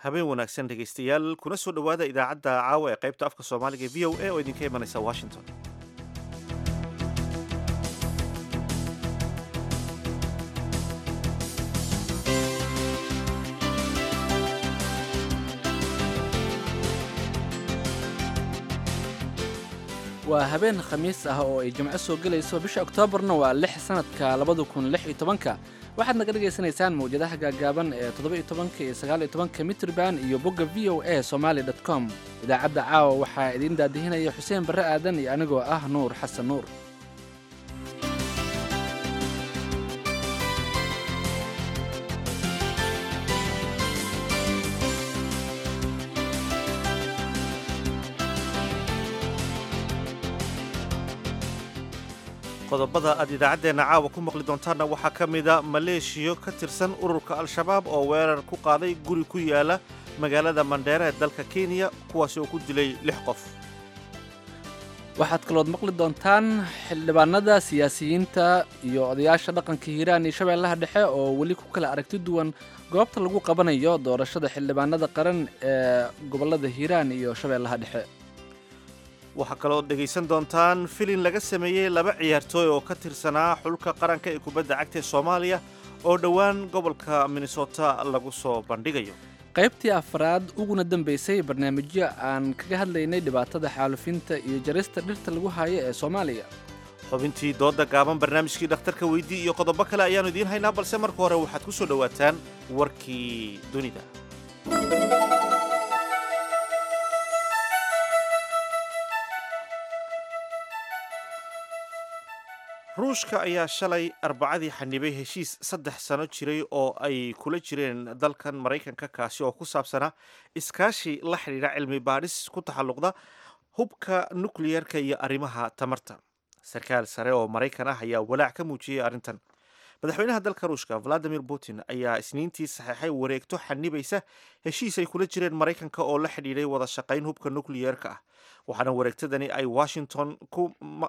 habeen wanaagsan dhegaystayaal kuna soo dhowaada idaacadda caawa ee qaybta afka soomaaliga ee v o a oo idinka imanaysa washington. waa habeen khamiis ah oo ay jimco soo gelayso bisha oktoobarna waa 6 sanadka 2016 waxaad naga dhagaysanaysaan mawjadaha gaagaaban ee 17 iyo 19 mitrban iyo bogga voa somali.com. idaacadda caawa waxaa idiin daadihinaya xuseen barre aadan iyo anigoo ah nuur xasan nuur. qodobada aad idaacaddeenna caawa ku maqli doontaanna waxaa ka mida maleeshiyo ka tirsan ururka al-shabaab oo weerar ku qaaday guri ku yaala magaalada mandheera ee dalka kenya kuwaasi oo ku dilay 6 qof. waxaad kalood maqli doontaan xildhibaanada siyaasiyiinta iyo odayaasha dhaqanka hiiraan iyo shabeellaha dhexe oo weli ku kala aragti duwan goobta lagu qabanayo doorashada xildhibaanada qaran ee gobollada hiiraan iyo shabeellaha dhexe. waxaa kaloo dhegaysan doontaan filin laga sameeyey 2 ciyaartooy oo ka tirsanaa xulka qaranka ee kubadda cagta ee soomaaliya oo dhowaan gobolka minnesota lagu soo bandhigayo. qaybtii afraad uguna dambaysay barnaamijyo aan kaga hadlaynay dhibaatada xaalufinta iyo jarista dhirta lagu haayo ee soomaaliya. xubintii dooda gaaban, barnaamijkii dhakhtarka weydii iyo qodobo kale ayaannu idiin haynaa, balse marka hore waxaad ku soo dhowaataan warkii dunida. ruushka ayaa shalay arbacadii xanibay heshiis 3 sano jiray oo ay kula jireen dalkan maraykanka kaasi oo ku saabsanaa iskaashi la xidhiidha cilmi baadhis ku taxalluqda hubka nukliyeerka iyo arrimaha tamarta. sarkaal sare oo maraykan ah ayaa walaac ka muujiyey arrintan. madaxweynaha dalka ruushka valadimir putin ayaa isniintii saxeexay wareegto xanibaysa heshiis ay kula jireen maraykanka oo la xidhiidhay wada shaqayn hubka nukliyeerka ah, waxaana wareegtadani ay washington ku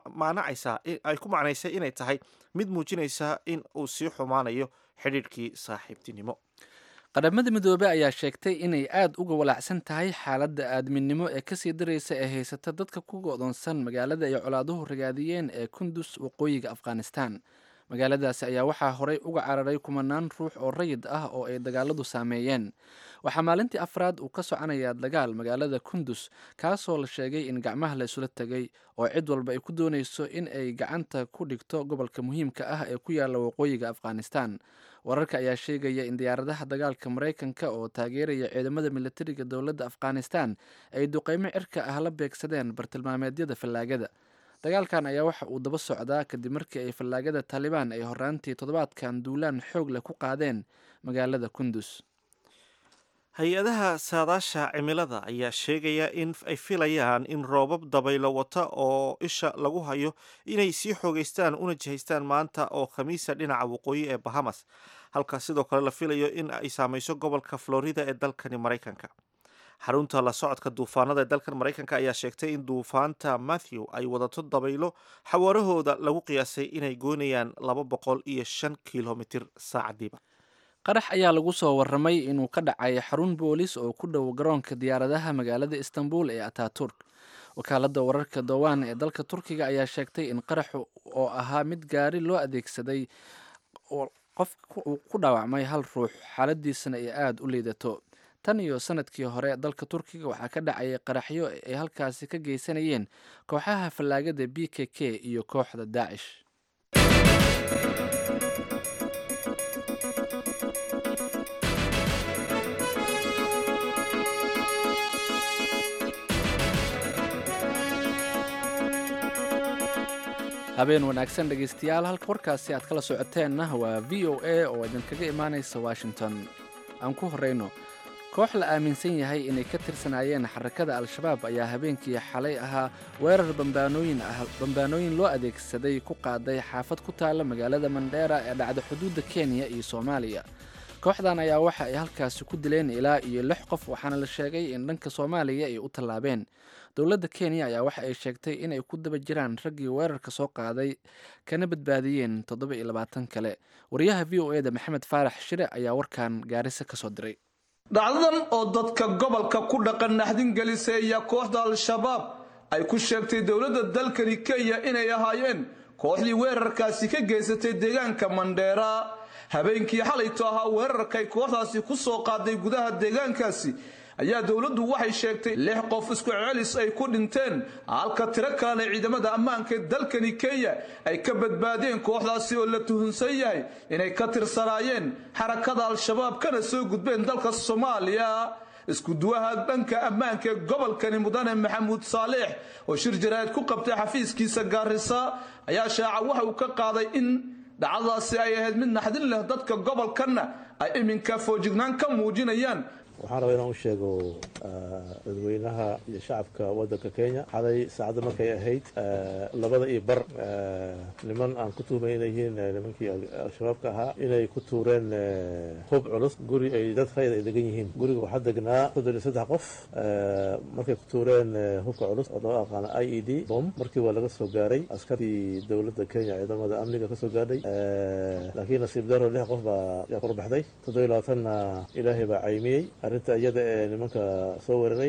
macnaysay inay tahay mid muujinaysa in uu sii xumaanayo xidhiidhkii saaxiibtinimo. qaramada midoobey ayaa sheegtay inay aad uga walaacsan tahay xaaladda aadminimo ee kasii daraysa ee haysata dadka ku go'doonsan magaalada ay colaaduhu ragaadiyeen ee kundus waqooyiga afghanistan. magaaladaasi ayaa waxaa horey uga cararay kumanaan ruux oo rayid ah oo ay dagaaladu saameeyeen. waxaa maalintii afraad uu ka soconayaa dagaal magaalada kundus kaasoo la sheegay in gacmaha la isula tegay oo cid walba ay ku doonayso in ay gacanta ku dhigto gobolka muhiimka ah ee ku yaala waqooyiga afghanistan. wararka ayaa sheegaya in diyaaradaha dagaalka maraykanka oo taageeraya ciidamada militariga dowladda afghanistan ay duqeymo cirka ah la beegsadeen bartilmaameedyada fallaagada. dagaalkan ayaa waxa uu daba socdaa kadib markii ay fallaagada taalibaan ay horaantii toddobaadkan duulaan xoog leh ku qaadeen magaalada kundus. hay-adaha saadaasha cimilada ayaa sheegaya in ay filayaan in roobab dabaylo wata oo isha lagu hayo inay sii xoogaystaan una jihaystaan maanta oo khamiisa dhinaca waqooyi ee bahamas, halka sidoo kale la filayo in ay saamayso gobolka florida ee dalkani maraykanka. xarunta la socodka duufaanada ee dalkan maraykanka ayaa sheegtay in duufaanta matthew ay wadato dabaylo xawaarahooda lagu qiyaasay inay goynayaan 205 kilomitir saacadiiba. qarax ayaa lagu soo warramay inuu ka dhacay xarun boolis oo ku dhow garoonka diyaaradaha magaalada istanbul ee ataturk. wakaaladda wararka dowaan ee dalka turkiga ayaa sheegtay in qaraxu oo ahaa mid gaari loo adeegsaday qof ku dhaawacmay 1 ruux, xaaladiisana ay aada u liidato. tan iyo sanadkii hore dalka turkiga waxaa ka dhacayay qaraxyo ay halkaasi ka geysanayeen kooxaha fallaagada bkk iyo kooxda daacish. habeen wanaagsan dhegaystayaal, halka warkaasi aad kala socoteenna waa v o a oo idinkaga imaanaysa washington. aan ku horeyno, koox la aaminsan yahay inay ka tirsanaayeen xarakada al-shabaab ayaa habeenkii xalay ahaa weerar bambaanooyin loo adeegsaday ku qaaday xaafad ku taala magaalada mandheera ee dhacda xuduudda kenya iyo soomaaliya. kooxdan ayaa waxa ay halkaasi ku dileen ilaa iyo 6 qof, waxaana la sheegay in dhanka soomaaliya ay u tallaabeen. dowladda kenya ayaa waxa ay sheegtay inay ku daba jiraan raggii weerarka soo qaaday kana badbaadiyeen 27 kale. wariyaha v o e da maxamed faarax shire ayaa warkan gaarisa ka soo diray. dhacdadan oo dadka gobolka ku dhaqan naxdin gelisay ayaa kooxda al-shabaab ay ku sheegtay dowladda dalkani Kenya inay ahaayeen kooxdii weerarkaasi ka geysatay deegaanka Mandera habeenkii xalayto ahaa weerarkay kooxdaasi ku soo qaaday gudaha deegaankaasi ayaa dawladdu waxay sheegtay 6 qof isku celis ay ku dhinteen halka tiro kale ciidamada ammaanka dalkani Kenya ay ka badbaadeen kooxdaasi oo la tuhunsan yahay inay ka tirsanaayeen xarakada al-shabaab kana soo gudbeen dalka Soomaaliya isku duwaha dhanka ammaanka gobolkani mudane Maxamuud Saalex oo shir jaraa'id ku qabtay xafiiskiisa Gaarisa ayaa shaaca waxa uu ka qaaday in dhacdadaasi ay ahayd mid naxdin leh dadka gobolkana ay iminka foojignaan ka muujinayaan waxaan rabaa inaan u sheego dadweynaha iyo shacabka waddanka Kenya xalay saacada markay ahayd 2:00 niman aan ku tuhmay inay yihiin nimankii al-shabaabka ahaa inay ku tuureen hub culus guri ay dad rayid ay degan yihiin guriga waxaa degnaa 3 qof markay ku tuureen hubka culus oo loo aqaan IED bomb markii waa laga soo gaaray askarii dowladda Kenya ciidamada amniga ka soo gaadhay laakiin nasiib daro 6 qof baa ku baxday 27 ilaahay baa caymiyay arinta iyada ee nimanka soo weeraray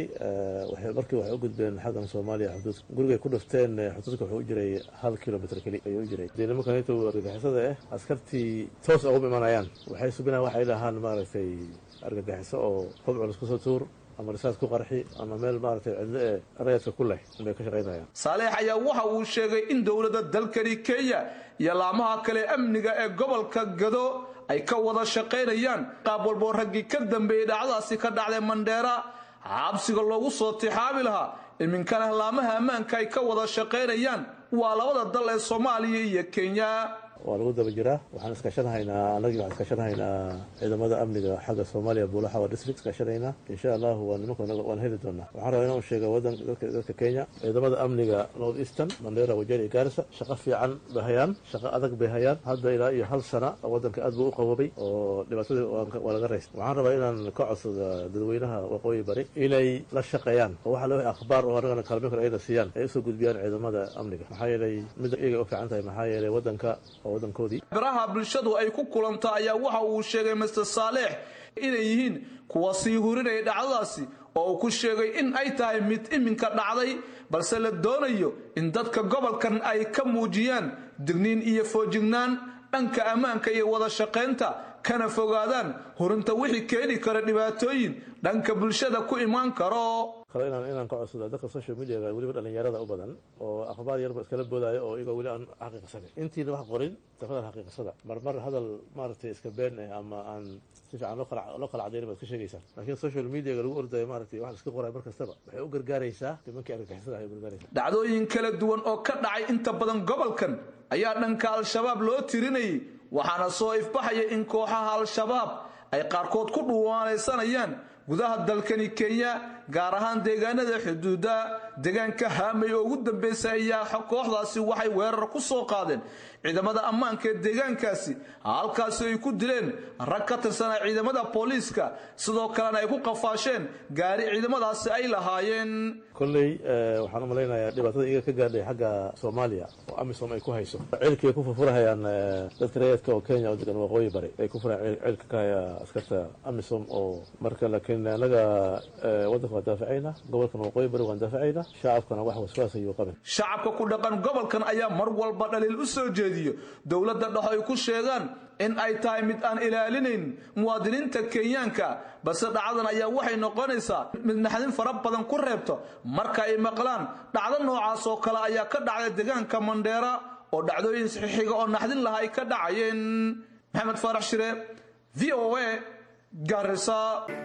waxay u gudbeen xadan Soomaaliya xuduud guriga ku dhufteen xuduudka wuxuu u jiray 1 kilomitir kali ayuu u jiray nimanka inta argagixisada askartii toos ugu imanayaan waxay subinaa waxay lahaan maaragtay argagixiso oo hub culus ku soo tuur ama risaas ku qarxi ama meel maaragtay cidlo ee rayadka ku leh bay ka shaqaynayaan Saalex ayaa waxa uu sheegay in dawladda dalkani Kenya iyo laamaha kale amniga ee gobolka Gado ay ka wada shaqaynayaan qaab walba ragii ka dambeeyay dhacdaasi ka dhacday Mandera xabsiga loogu soo tixaabi lahaa iminkana laamaha ammaanka ay ka wada shaqaynayaan waa labada dal ee Soomaaliya iyo Kenya waa lagu daba jiraa waxaan iska shanahaynaa ciidamada amniga xagga Soomaaliya Buulaha waa district iska shanaynaa insha Allah waan heli doonaa waxaan rabaa inaan sheego dadka Kenya ciidamada amniga North Eastern Mandera Wajir iyo Garissa shaqo fiican bahayaan shaqo adag bahayaan hadda ilaa iyo 1 sano wadanka aad buu u qabobay oo dhibaatada waa laga reeyay waxaan rabaa inaan ka codsado dadweynaha waqooyi bari inay la shaqeeyaan oo waxa loo akhbaar oo aragana kalmeyn kale ay siiyaan ay soo gudbiyaan ciidamada amniga maxaa yeelay mid iyaga u fiican tahay maxaa yeelay wadanka baraha bulshadu ay ku kulanta ayaa waxa uu sheegay Mr. Saalex inay yihiin kuwa sii hurinay dhacdadaasi oo uu ku sheegay in ay tahay mid iminka dhacday balse la doonayo in dadka gobolkan ay ka muujiyaan digniin iyo foojignaan dhanka ammaanka iyo wada shaqaynta kana fogaadaan hurinta wixii keeni kara dhibaatooyin dhanka bulshada ku imaan karo inaan ka codsado dadka social media waliba dhalinyarada u badan oo akhbaar yarba iskala boodaayo oo iyaga wali aan xaqiiqsanin intiina wax qorin tafadal xaqiiqsada marmar hadal maaragtay iska been ama aan si fiican loo kala cadeyn baad ka sheegaysaa laakiin social media lagu ordayo maaragtay wax iska qoray mar kastaba waxay u gargaaraysaa nimankii argagixisada ay u gargaaraysaa dhacdooyin kala duwan oo ka dhacay inta badan gobolkan ayaa dhanka al-shabaab loo tirinayay waxaana soo ifbaxaya in kooxaha al-shabaab ay qaarkood ku dhuwaanaysanayaan gudaha dalkani Kenya gaar ahaan deegaanada xuduuda deegaanka Haamay oo ugu dambeysay ayaa kooxdaasi waxay weerar ku soo qaadeen ciidamada ammaanka ee deegaankaasi halkaas ay ku dileen rag ka tirsan ciidamada booliiska sidoo kalena ay ku qafaasheen gaari ciidamadaasi ay lahaayeen kullay waxaan u maleynayaa dhibaatada iyaga ka gaadhay xagga Soomaaliya oo amisom ay ku hayso ciilkii ku furfurayaan dadka rayidka oo Kenya oo degan waqooyi bari ay ku furayaan ciilka ka askarta amisom oo marka laakiin anaga wadanka daaficayna gobolkan waqooyi bari waan daaficayna shacabkana wax waswaas ayuu qabin shacabka ku dhaqan gobolkan ayaa mar walba dhaliil u soo jeediyo dawladda dhexe ay ku sheegaan in ay tahay mid aan ilaalinayn muwaadiniinta Kenyaanka balse dhacdadan ayaa waxay noqonaysaa mid naxdin fara badan ku reebto marka ay maqlaan dhacdo noocaas oo kale ayaa ka dhacday deegaanka Mandera oo dhacdooyin saxiixiga oo naxdin laha ay ka dhacayeen Maxamed Farax Shire VOA Garissa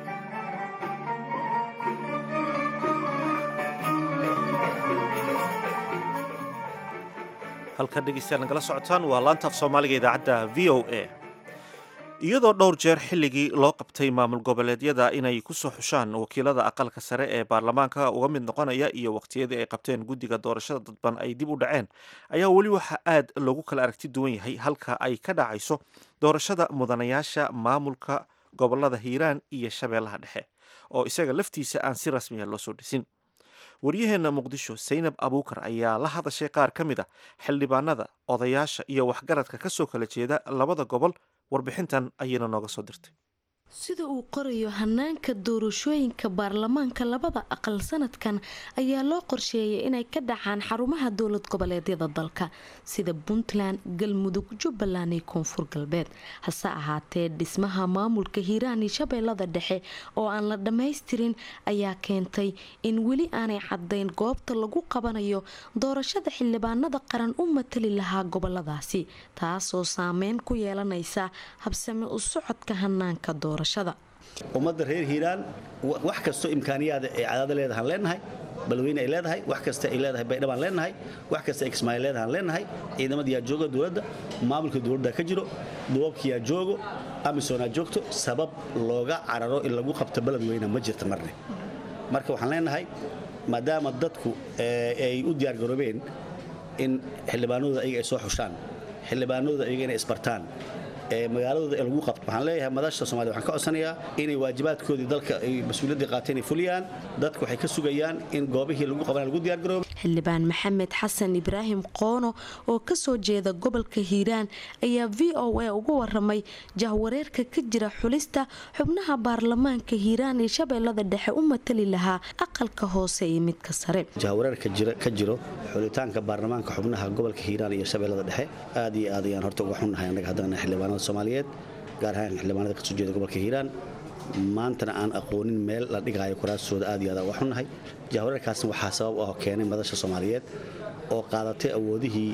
halka dhegeystayaal nagala socotaan waa laanta af Soomaaliga idaacadda VOA iyadoo dhowr jeer xilligii loo qabtay maamul goboleedyada inay ku soo xushaan wakiilada aqalka sare ee baarlamaanka uga mid noqonaya iyo waqtiyadii ay qabteen guddiga doorashada dadban ay dib u dhaceen ayaa weli waxa aad loogu kala aragti duwan yahay halka ay ka dhacayso doorashada mudanayaasha maamulka gobolada Hiiraan iyo Shabeellaha Dhexe oo isaga laftiisa aan si rasmi ah loo soo dhisin waryaheena Muqdisho Zainab Abuukar ayaa la hadashay qaar ka mid ah xildhibaanada odayaasha iyo waxgaradka ka soo kala jeeda labada gobol warbixintan ayayna nooga soo dirtay sida uu qorayo hanaanka doorashooyinka baarlamaanka labada aqal sanadkan ayaa loo qorsheeyay inay ka dhacaan xarumaha dowlad goboleedyada dalka sida Puntland, Galmudug, Jubbaland iyo Koonfur Galbeed. hase ahaatee dhismaha maamulka Hiiraan iyo Shabeellada Dhexe oo aan la dhammaystirin ayaa keentay in weli aanay caddayn goobta lagu qabanayo doorashada xildhibaanada qaran u matali lahaa goboladaasi, taasoo saameyn ku yeelanaysa habsami u socodka hanaanka doorashada. ummadda reer Hiiraan wax kasto imkaaniyaad ay cadaad leedahay leenahay, balweyne ay leedahay, wax kasta ay leedahay baydhab aan leenahay, wax kasta ay Kismaayo leedahay leenahay, ciidamadii yaa jooga dawladda, maamulka dawladda ka jiro, duubkii yaa joogo, amisoona joogto, sabab looga cararo in lagu qabto balweyne ma jirto marne. marka waxaan leenahay maadaama dadku ay u diyaar garoobeen in xildhibaanadooda ayaga ay soo xushaan, xildhibaanadooda ayaga inay isbartaan magaaladooda ee lagu qabto. waxaan leeyahay madasha Soomaaliya waxaan ka codsanayaa inay waajibaadkoodii dalka ay mas'uuliyadda qaateen ay fuliyaan. dadku waxay ka sugayaan in goobihii lagu qaban lagu diyaar garoobo. xildhibaan Maxamed Xasan Ibraahim Qoono oo ka soo jeeda gobolka Hiiraan ayaa VOA ugu waramay jahwareerka ka jira xulista xubnaha baarlamaanka Hiiraan iyo Shabeellada Dhexe u matali lahaa aqalka hoose iyo midka sare. jahwareerka ka jiro xulitaanka baarlamaanka xubnaha gobolka Hiiraan iyo Shabeellada Dhexe aad iyo aad ayaan horta uga xunnahay anaga haddana xildhibaanada Soomaaliyeed gaar ahaan xildhibaanada ka soo jeeda gobolka Hiiraan maantana aan aqoonin meel la dhigayo kuraasooda aad iyo aad uga xunnahay. jahwareerkaasna waxaa sabab u ah keenay madasha Soomaaliyeed oo qaadatay awoodihii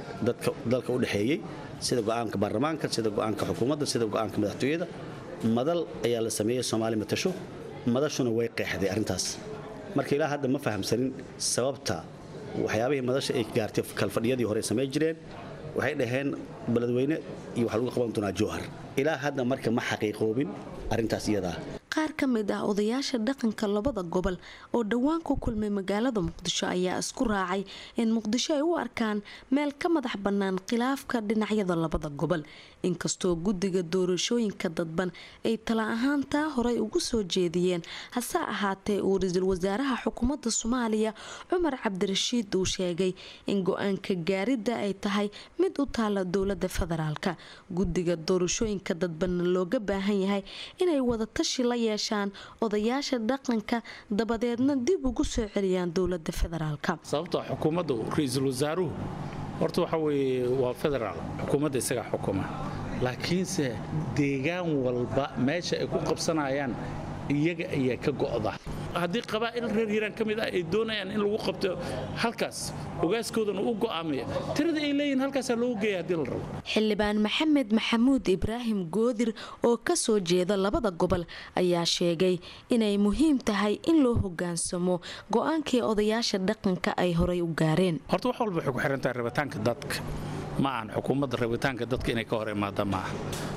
dalka u dhaxeeyay sida go'aanka baarlamaanka, sida go'aanka xukuumadda, sida go'aanka madaxtooyada. madal ayaa la sameeyay Soomaali matasho, madashuna way qeexday arrintaas. marka ilaa hadda ma fahamsanin sababta waxyaabihii madasha ay gaartay kalfadhiyadii hore sameey jireen. waxay dhaheen baladweyne iyo waxa lagu qaban doonaa Jowhar. ilaa hadda marka ma xaqiiqoobin arrintaas iyada. qaar ka mid ah odayaasha dhaqanka labada gobol oo dhawaan ku kulmay magaalada Muqdisho ayaa isku raacay in Muqdisho ay u arkaan meel ka madax bannaan khilaafka dhinacyada labada gobol, inkastoo guddiga doorashooyinka dadban ay tala ahaan taa horey ugu soo jeediyeen. hase ahaatee uu ra'iisul wasaaraha xukuumadda Soomaaliya Cumar Cabdirashiid uu sheegay in go'aanka gaaridda ay tahay mid u taala dowladda federaalka. guddiga doorashooyinka dadban looga baahan yahay inay wada tashi la yeeshaan odayaasha dhaqanka dabadeedna dib ugu soo celiyaan dowladda federaalka. sababtoo xukuumadda ra'iisul wasaaruhu horta waxa weeye waa federaal, xukuumadda isaga xukuma, laakiinse deegaan walba meesha ay ku qabsanayaan iyaga ayaa ka go'da. haddii qabaa'il reer Hiiraan ka mid ah ay doonayaan in lagu qabto halkaas ogaaskoodana u go'aamiyo tirada ay leeyihiin halkaas loo geeyo haddii la rabo. xildhibaan Maxamed Maxamuud Ibraahim Goodir oo ka soo jeeda labada gobol ayaa sheegay inay muhiim tahay in loo hoggaansamo go'aankii odayaasha dhaqanka ay horey u gaareen. horta wax walba waxay ku xiran tahay rabitaanka dadka, ma aan xukuumadda rabitaanka dadka inay ka hor imaada maaha.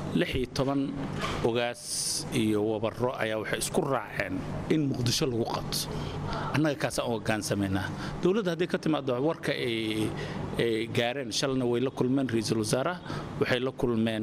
16 ogaas iyo wabaro ayaa waxay isku raaceen in Muqdisho lagu qabto. annaga kaasaan u hoggaansameynaa. dowladda haddii ka timaado warka ay gaareen shalna way la kulmeen ra'iisul wasaaraha, waxay la kulmeen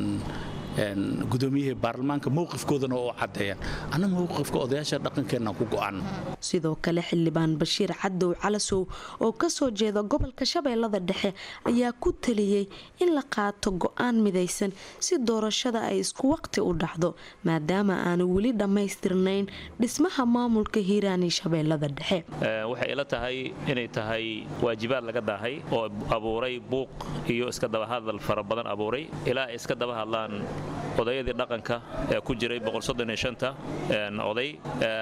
gudoomiyihii baarlamaanka mowqifkoodana oo cadeeyaan. anna mowqifka odayaasha dhaqankeena ku go'an. sidoo kale xildhibaan Bashiir Cadow Calasow oo ka soo jeeda gobolka Shabeellada Dhexe ayaa ku taliyay in la qaato go'aan midaysan si doorashada ay isku waqti u dhacdo, maadaama aanu weli dhammaystirnayn dhismaha maamulka Hiiraan iyo Shabeellada Dhexe. waxay ila tahay inay tahay waajibaad laga daahay oo abuuray buuq iyo iska daba hadal fara badan abuuray ilaa iska daba hadlaan odayadii dhaqanka ee ku jiray 135 oday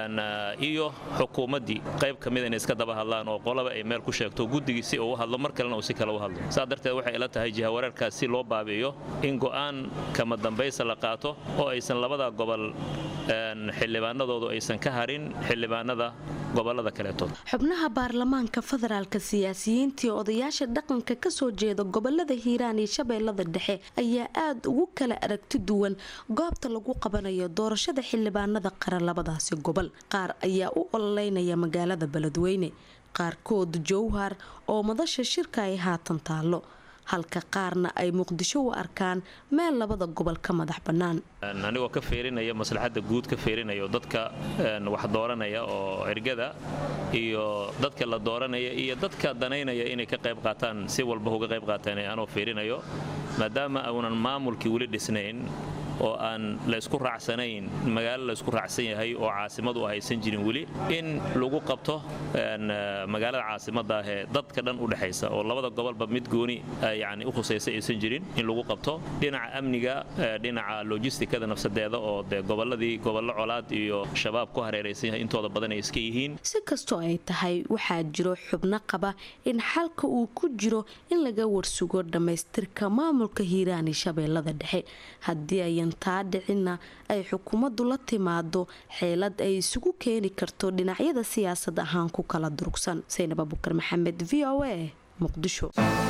iyo xukuumaddii qayb ka mid inay iska daba hadlaan oo qolaba ay meel ku sheegto guddigii si uu hadlo mar kalena uu si kale u hadlo. saa darteed waxay ila tahay jahwareerkaas si loo baabi'iyo in go'aan kama dambaysa la qaato oo aysan labada gobol xildhibaanadoodu aysan ka harin xildhibaanada gobolada kaleeto. xubnaha baarlamaanka federaalka, siyaasiyiintii odayaasha dhaqanka ka soo jeeda gobolada Hiiraan iyo Shabeellada Dhexe ayaa aad ugu kala aragti duwan goobta lagu qabanayo doorashada xildhibaanada qaran labadaasi gobol. qaar ayaa u ololeynaya magaalada Beledweyne, qaarkood Jowhar oo madasha shirka ay haatan taalo, halka qaarna ay Muqdisho u arkaan meel labada gobol ka madax bannaan. anigoo ka feerinaya maslaxadda guud, ka feerinayo dadka wax dooranaya oo ergada iyo dadka la dooranaya iyo dadka danaynaya inay ka qayb qaataan si walba uga qayb qaataan anoo feerinayo maadaama aanan maamulkii weli dhisnayn oo aan la isku raacsanayn magaalo la isku raacsan yahay oo caasimadu haysan jirin weli in lagu qabto magaalada caasimadda ah ee dadka dhan u dhaxaysa oo labada gobolba mid gooni yani u khusaysa aysan jirin in lagu qabto dhinaca amniga dhinaca logistikada nafsadeeda oo gobolladii gobollo colaad iyo shabaab ku hareeraysan yahay intooda badan ay iska yihiin si kastoo ay tahay waxaa jiro xubno qaba in xalka uu ku jiro in laga warsugo dhammaystirka maamulka hiiraan iyo shabeellada dhexe haddii ayan taa dhicinna ay xukuumaddu la timaado xeelad ay isugu keeni karto dhinacyada siyaasad ahaan ku kala durugsan. Saynab Abubakar Maxamed, VOA, Muqdisho.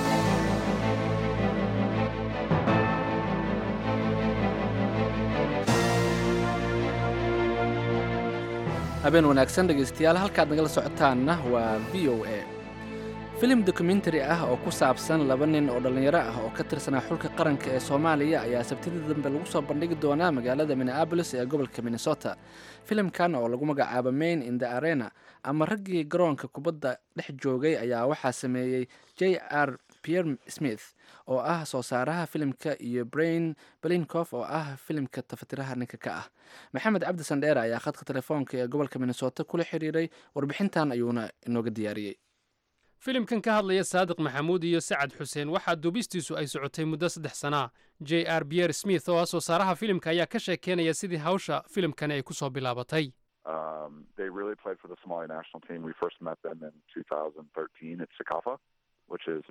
habeen wanaagsan dhegaystayaal halkaad nagala socotaanna waa VOA. filim dokumentary ah oo ku saabsan laba nin oo dhallinyaro ah oo ka tirsanaa xulka qaranka ee Soomaaliya ayaa sabtidii dambe lagu soo bandhigi doonaa magaalada Minneapolis ee gobolka Minnesota. filimkan oo lagu magacaabo Man in the Arena ama raggii garoonka kubadda dhex joogay ayaa waxaa sameeyey J.R. Pierre Smith oo ah soo saaraha filimka iyo Brian Belinkoff oo ah filimka tafatiraha ninka ka ah. Maxamed Cabdi Sandheere ayaa khadka telefoonka ee gobolka Minnesota kula xiriiray warbixintan ayuuna inooga diyaariyey. filimkan ka hadlaya saadiq maxamuud iyo sacad xuseen waxaa duubistiisu ay socotay muddo 3 sana. J.R. Pierre Smith oo ah soo saaraha filimka ayaa ka sheekeynaya sidii hawsha filimkan ay ku soo bilaabatay. They really played for the Somali national team. We first met them in 2013 at Sakafa, which is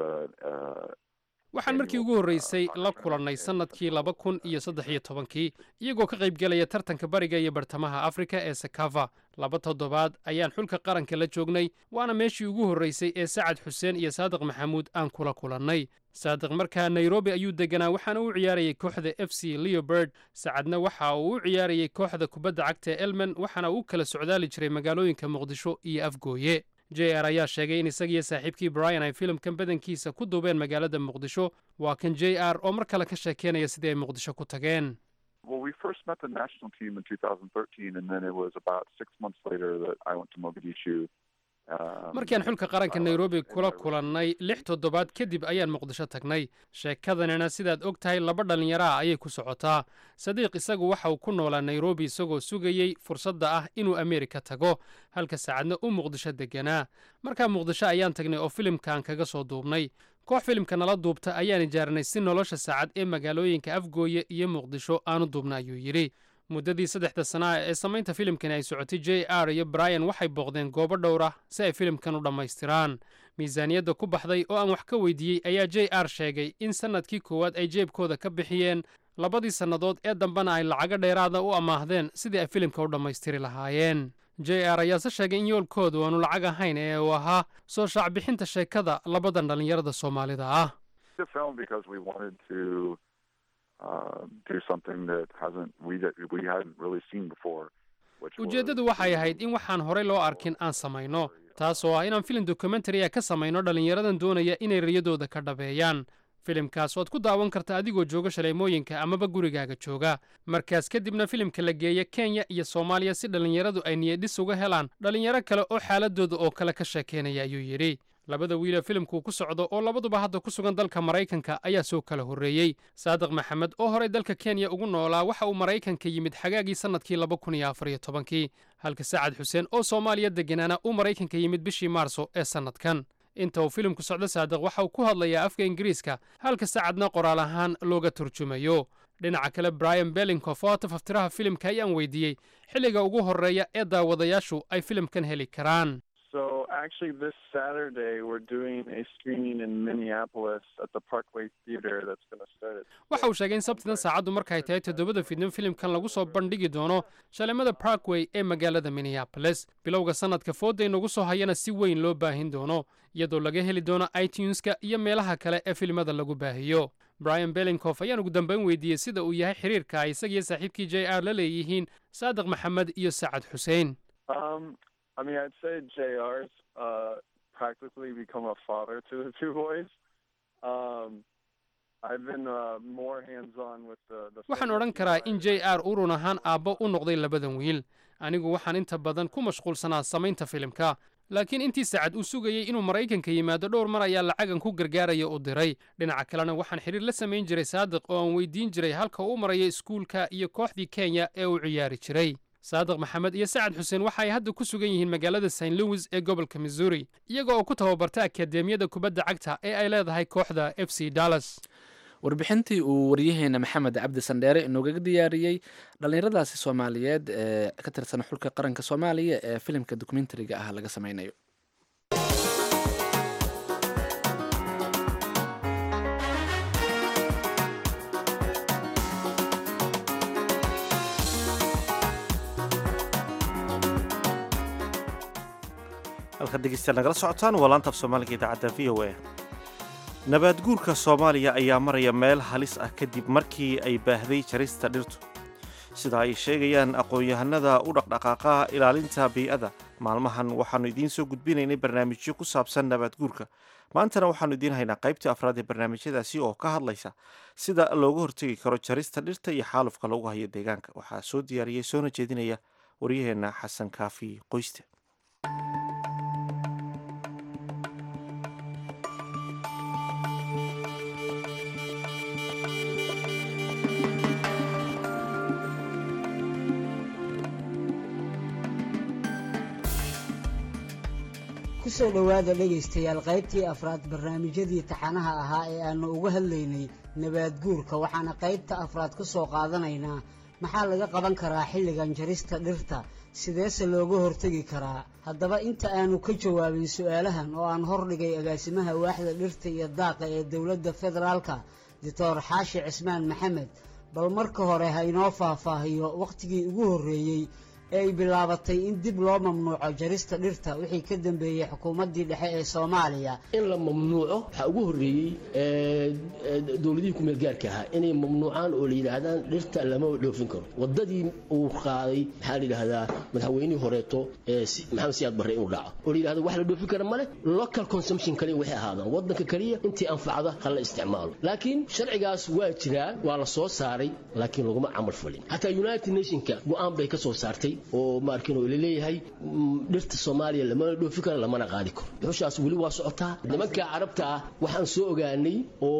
waxaan markii ugu horreysay la kulannay sannadkii 2013 iyagoo ka qaybgelaya tartanka bariga iyo bartamaha Afrika ee Sakafa. 2 toddobaad ayaan xulka qaranka la joognay waana meeshii ugu horreysay ee Sacad Xuseen iyo Saadiq Maxamuud aan kula kulannay. Saadiq markaa Nairobi ayuu deganaa waxaana uu ciyaarayay kooxda FC Leopard. Sacadna waxa uu u ciyaarayay kooxda kubadda cagta Elman waxaana uu kala socdaali jiray magaalooyinka Muqdisho iyo Afgooye. J.R. ayaa sheegay in isagiyo saaxiibkii Brian ay filimkan badankiisa ku duubeen magaalada Muqdisho. Waa kan J.R. oo mar kale ka sheekeynaya sidii ay Muqdisho ku tageen. Well, we first met the national team in 2013 and then it was about 6 months later that I went to Mogadishu. markaan xulka qaranka Nairobi kula kulannay 6 toddobaad kadib ayaan Muqdisho tagnay. sheekadanina sidaad ogtahay laba dhalinyaro ah ayay ku socotaa. Sadiiq isagu waxa uu ku noolaa Nairobi isagoo sugayay fursadda ah inuu Ameerika tago halka Saacadna uu Muqdisho deganaa. markaa Muqdisho ayaan tagnay oo filimkan kaga soo duubnay. koox filimka nala duubta ayaan ijaarnay si nolosha Saacad ee magaalooyinka Afgooye iyo Muqdisho aanu duubna ayuu yiri. muddadii 3 sana ee samaynta filimkan ay socotay J.R. iyo Brian waxay booqdeen goobo dhowr ah si ay filimkan u dhammaystiraan. miisaaniyadda ku baxday oo aan wax ka weydiiyey ayaa J.R. sheegay in sanadkii koowaad ay jeebkooda ka bixiyeen 2 sannadood ee dambana ay lacago dheeraada u amaahdeen sidii ay filimka u dhammaystiri lahaayeen. J.R. ayaase sheegay in yoolkoodu aanu lacag ahayn ee uu ahaa soo shaac bixinta sheekada labadan dhalinyarada Soomaalida ah. Do something that we hadn't really seen before. ujeeddadu waxay ahayd in waxaan horey loo arkin aan samayno taasoo ah inaan filim documentary ka samayno dhalinyaradan doonaya inay riyadooda ka dhabeeyaan. filimkaas waad ku daawan kartaa adigoo jooga shaleemooyinka amaba gurigaaga jooga. markaas kadibna filimka la geeya Kenya iyo Soomaaliya si dhalinyaradu ay niyad dhis uga helaan dhalinyaro kale oo xaaladooda oo kale ka sheekeynaya ayuu yiri. labada wiil filimku ku socdo oo labaduba hadda ku sugan dalka Mareykanka ayaa soo kala horeeyay. Saadiq Maxamed oo hore dalka Kenya ugu noolaa waxa uu Mareykanka yimid xagaagii sanadkii 2014 halka Sacad Xuseen oo Soomaaliya deganaana uu Mareykanka yimid bishii Maarso ee sanadkan. inta uu filimku socdo Saadiq waxa uu ku hadlayaa afka Ingiriiska halka Sacadna qoraal ahaan looga turjumayo. dhinaca kale Brian Belinkoff oo tafatiraha filimka ayaan weydiiyey xilliga ugu horeeya ee daawadayaashu ay filimkan heli karaan. So actually this Saturday we're doing a screening in Minneapolis at the Parkway Theater that's going to start. waxa uu sheegay in sabtidan saacadu markay tahay 7 fiidnimo filimkan lagu soo bandhigi doono shaleemada Parkway ee magaalada Minneapolis. bilowga sanadka fooday nagu soo hayana si weyn loo baahin doono iyadoo laga heli doono iTunes-ka iyo meelaha kale ee filimada lagu baahiyo. Brian Belinkoff ayaan ugu dambeyn weydiiyey sida uu yahay xiriirka ay isaga saaxiibkii J.R. la leeyihiin Saadiq Maxamed iyo Sacad Xuseen. I mean, I'd say J.R.'s practically become a father to the two boys. I've been more hands-on with the waxaan odhan karaa in J.R. uu run ahaan aabbo u noqday labadan wiil. anigu waxaan inta badan ku mashquulsanaa samaynta filimka laakiin intii sacad uu sugayey inuu maraykanka yimaado dhowr mar ayaa lacagan ku gargaaraya u diray dhinaca kalena waxaan xidhiir la samayn jiray saadiq oo aan weydiin jiray halka uu maraya iskuulka iyo kooxdii kenya ee uu ciyaari jiray saadiq maxamed iyo sacad xuseen waxa ay hadda ku sugan yihiin magaalada st louis ee gobolka missouri iyaga oo ku tababarta akadeemiyada kubadda cagta ee ay leedahay kooxda f c dallas warbixintii uu waryaheena maxamed cabdi sandheere inoogaga diyaariyey dhallinyaradaasi soomaaliyeed ee ka tirsan xulka qaranka soomaaliya ee filimka dokumentariga ah laga sameynayo halka dhegeystayaal nagala socotaan waa laanta af soomaaliga idaacadda v o a nabaadguurka soomaaliya ayaa maraya meel halis ah kadib markii ay baahday jarista dhirtu sida ay sheegayaan aqoon-yahanada u dhaqdhaqaaqa ilaalinta bii'ada maalmahan waxaannu idiin soo gudbinaynay barnaamijyo ku saabsan nabaadguurka maantana waxaannu idiin haynaa qaybtii afraad ee barnaamijyadaasi oo ka hadlaysa sida looga hortegi karo jarista dhirta iyo xaalufka lagu hayo deegaanka waxaa soo diyaariyey soona jeedinaya waryaheenna xasan kaafi qoyste kusoo dhowaada dhegaystayaal qaybtii afraad barnaamijyadii taxanaha ahaa ee aanu uga hadlaynay nabaadguurka waxaana qaybta afraad ku soo qaadanaynaa maxaa laga qaban karaa xilligan jarista dhirta sideese looga hortegi karaa haddaba inta aanu ka jawaabin su-aalahan oo aan hordhigay agaasimaha waaxda dhirta iyo daaqa ee dowladda federaalka doctor xaashi cismaan maxamed bal marka hore ha inoo faahfaahiyo wakhtigii ugu horreeyey ee ay bilaabatay in dib loo mamnuuco jarista dhirta wixii ka dambeeyey xukuumaddii dhexe ee Soomaaliya in la mamnuuco waxa ugu horeeyay dawladihii ku meel gaarka ahaa inay mamnuucaan oo la yiraahdaan dhirta lama dhoofin karo wadadii uu qaaday maxaa la yiraahdaa madaxweynihii horeeto maxamed siyaad barre inuu dhaco oo la yiraahdo wax la dhoofin karo male local consumption kaliya waxay ahaadaan wadanka kaliya intii anfacda hal la isticmaalo laakiin sharcigaas waa jiraa waa la soo saaray laakiin laguma amal falin hatta United Nationska go'aan bay ka soo saartay oo markino leeyahay dhirta Soomaaliya lama dhoofin karo lama qaadi karo xushas wali waa socotaa nimanka Carabta waxaan soo ogaanay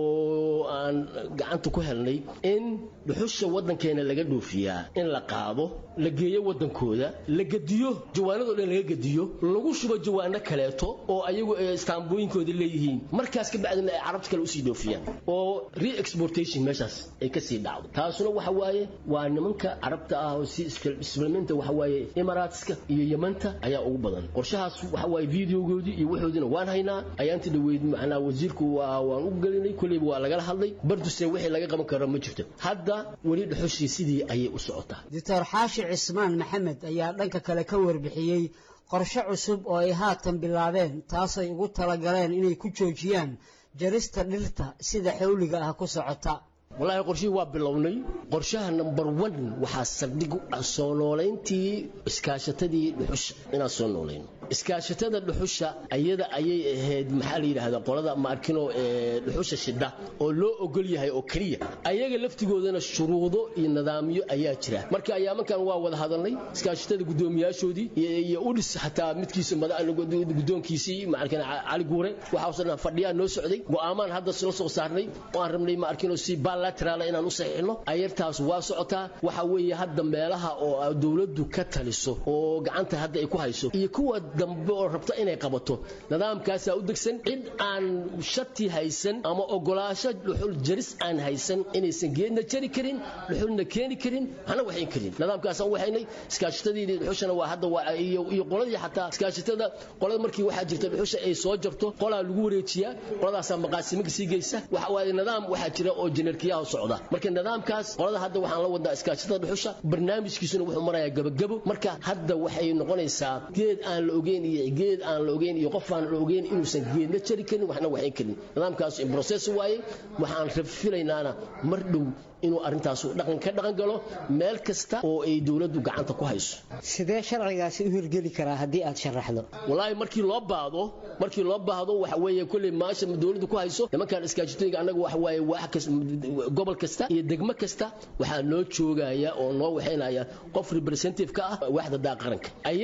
oo aan gacanta ku helnay in dhuxusha wadankeena laga dhoofiyaa in la qaado la geeyo wadankooda la gadiyo jawaanado dhan laga gadiyo lagu shubo jawaano kaleeto oo ayagu istaambooyinkooda leeyihiin markaas ka bacdina ay Carabta kale u sii dhoofiyaan oo re-exportation meeshaas ay ka sii dhacdo taasuna waxa waaye waa nimanka Carabta ah oo si isbulmenta waxa waaye Emirateska iyo Yemanta ayaa ugu badan qorshahaas waxa waaye videogoodii iyo waxoodina waan haynaa ayaantii dhaweyd macnaa wasiirku waan u galinay kulli waa laga hadlay barduse wixii laga qaban karo ma jirto hadda wali dhuxushii sidii ayay u socotaa Dr. Xaashi Cismaan Maxamed ayaa dhanka kale ka warbixiyay qorshe cusub oo ay haatan bilaabeen taasay ugu talagaleen inay ku joojiyaan jarista dhirta sida xawliga ah ku socota والله قرشي وابلوني قرشها نمبر 1 waxa saldhig soo nooleyntii iskaashatadii dhuxush ina soo nooleyn iskaashatada dhuxusha ayada ayay ahayd maxaa la yiraahdaa qolada maarkino dhuxusha shida oo loo ogol yahay oo kaliya ayaga laftigoodana shuruudo iyo nidaamyo ayaa jira marka ayaamankan waa wada hadalnay iskaashatada gudoomiyaashoodii iyo udis hataa midkiisa gudoonkiisii maarkina Ali Guure waxa uu fadhiyaa noo socday go'aaman hadda soo saarnay oo aan rabnay maarkino si bilateral inaan u saxiixno ayartaas waa socotaa waxa weeye hadda meelaha oo dawladdu ka taliso oo gacanta hadda ay ku hayso iyo kuwa dambe oo rabta inay qabato nidaamkaas u degsan cid aan shati haysan ama ogolaasho dhuxul jaris aan haysan inaysan geedna jari karin dhuxulna keeni karin hana waxay karin nidaamkaas aan waxaynay iskaashatadii dhuxushana waa hadda waa iyo qoladii xataa iskaashatada qolada markii waxa jirta dhuxusha ay soo jarto qolaa lagu wareejiyaa qoladaas maqaasimiga sii geysa waxa waa nidaam waxa jira oo generkiyaha socda marka nidaamkaas qolada hadda waxaan la wadaa iskaashatada dhuxusha barnaamijkiisuna wuxuu marayaa gabagabo marka hadda waxay noqonaysaa geed aan la ogeyn iyo qof aan la ogeyn inuusan geedna jari karin waxna waxay karin nidaamkaas in process waaye waxaan rafilaynaana mar dhow inuu arintaas dhaqan galo meel kasta oo ay dawladdu gacanta ku hayso sidee sharcigaasi u hirgeli karaa hadii aad sharaxdo wallahi markii loo baahdo waxa weeye kulli maasha dawladdu ku hayso nimankan iskaashatooyinka anagu waxa waaye wax gobol kasta iyo degmo kasta waxa noo joogaya oo noo waxaynaya qof representative ka ah waaxda qaranka ayada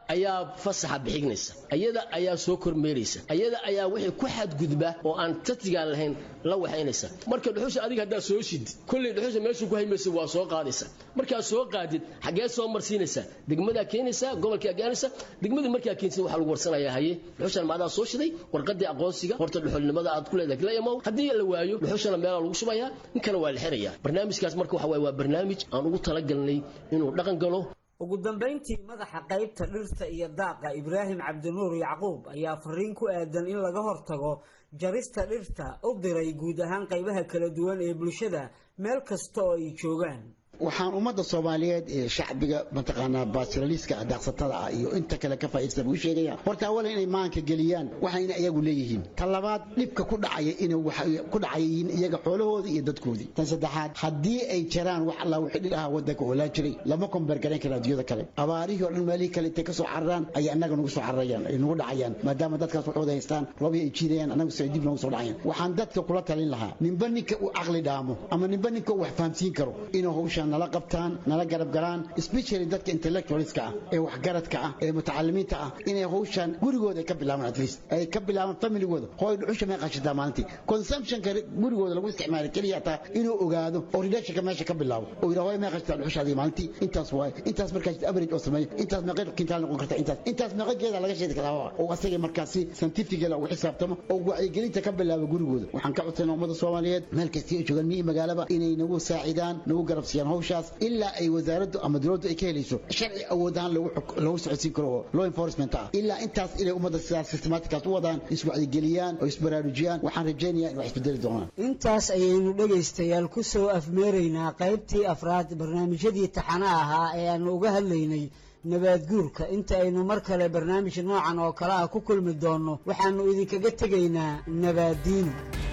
ayaa fasaxa bixinaysa ayada ayaa soo kormeeraysa ayada ayaa wixii ku xadgudba oo aan tatigaan lahayn la waxaynaysa marka dhuxusha adiga hadaa soo shid kulli dhuxusha meesha ku haymaysa waa soo qaadaysa marka soo qaadid xagee soo marsiinaysa degmada keenaysa gobolka gaaraysa degmada markaa keenaysa waxa lagu warsanayaa haye dhuxushan maada soo shiday warqadii aqoonsiga horta dhuxulnimada aad ku leedahay leeyahay hadii la waayo dhuxushana meel lagu shubaya in kale waa la xiraya barnaamijkaas marka waxa waa barnaamij aan ugu talagalnay inuu dhaqan galo ugu dambeyntii madaxa qaybta dhirta iyo daaqa Ibraahim Cabdinuur Yacquub ayaa fariin ku aadan in laga hortago jarista dhirta u diray guud ahaan qaybaha kala duwan ee bulshada meel kasta oo ay joogaan waxaan ummadda Soomaaliyeed ee shacbiga mataqaanaa baasiraliska daaqsatada iyo inta kale ka faa'iideysan u sheegaya horta wala inay maanka galiyaan waxayna iyagu leeyihiin talabaad dhibka ku dhacaya inuu wax ku dhacayiin iyaga xoolahooda iyo dadkoodii tan saddexaad hadii ay jiraan wax Allah wixii dhilaha wadanka oo la jiray lama kombar garan kara adduunyada kale abaarihi oo dhan meelii kale ka soo cararaan ay anaga nagu soo cararayaan ay nagu dhacayaan maadaama dadkaas waxooda haystaan roobi ay jiidayaan anagu soo dib nagu soo dhacayaan waxaan dadka kula talin lahaa ninba ninka uu aqli dhaamo ama ninba ninka uu wax fahamsiin karo inuu hawsha nala qabtaan nala garab galaan especially dadka intellectualska ah ee wax garadka ah ee mutacallimiinta ah inay hawshan gurigooda ka bilaabaan at least ay ka bilaabaan familygooda hooy dhuxusha ma qashada maalintii consumption ka gurigooda lagu isticmaalo kaliya taa inuu ogaado oo relationka meesha ka bilaabo oo ila hooy ma qashada dhuxusha maalintii intaas markaas average oo sameeyo intaas ma qeyb kintaal noqon karta intaas ma qeyb laga sheegi karaa oo asaga markaasi scientific la wax xisaabtamo oo wacyigelinta ka bilaabo gurigooda waxaan ka codsanaa ummadda Soomaaliyeed meel kasta ay joogaan magaalada inay nagu saacidaan nagu garab siiyaan hawshaas إلا أي وزارة أما دولة إكيليسو شرعي أودان لو سعسين كرو لو إنفورسمنت إلا أنتاس إلى أمد السياسة سيستماتيكا أودان يسبع الجليان أو يسبع الرجيان وحن رجانيا وحسب الدول الدوان أنتاس أيين dhageystayaal ku soo afmeerayna qaybtii afraad barnaamijyadii taxanaha ee aan uga hadlaynay nabaad guurka inta aynu mar kale barnaamij noocan oo kala ah ku kulmi doono waxaanu idinkaga tegaynaa nabaadiin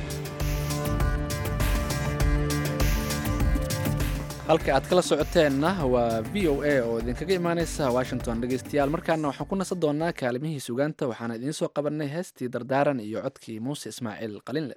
halka aad kala socoteenna waa VOA oo idinkaga imaanaysa Washington dhageystayaal markaana waxaan ku nasan doonaa kaalimihii sugaanta waxaan idiin soo qabanay heestii dardaaran iyo codkii Muuse Ismaaciil Qalinle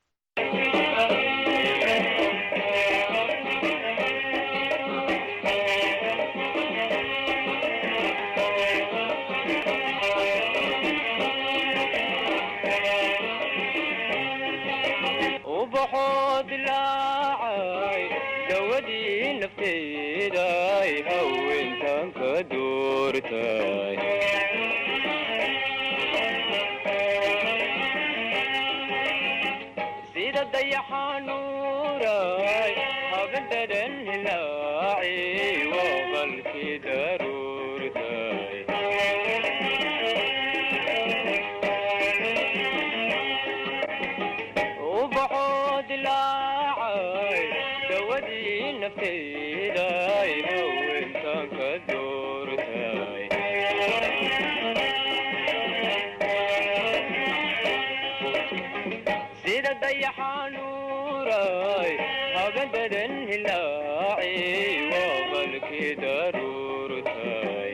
sida dayaxanuuray habadadan hilaaci waa qalkii daruurtay ubaxoo dilaacay dawadii naftayday haweentan ka doortay sida dayaxanuuray habadadan hilaaci waa qalkii daruurtay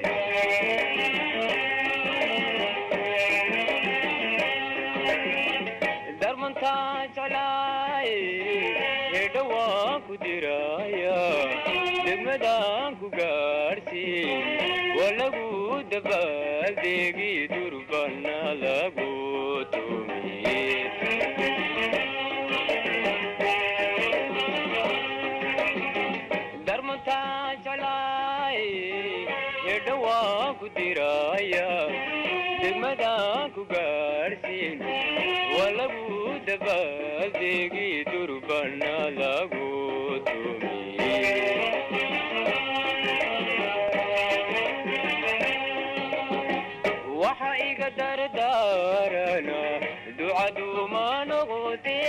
darmantaa jeclaay hedhawaan ku diraya degmadaan ku gaadhsiin waa lagu dabaaldegi durbana lagu tumiye darmantaa jeclaay hedhawaan ku diraya degmadaan ku gaadhsiin waa lagu dabaaldegi durbana lagu tumiye waxa iga dardaarana ducadu ma noqote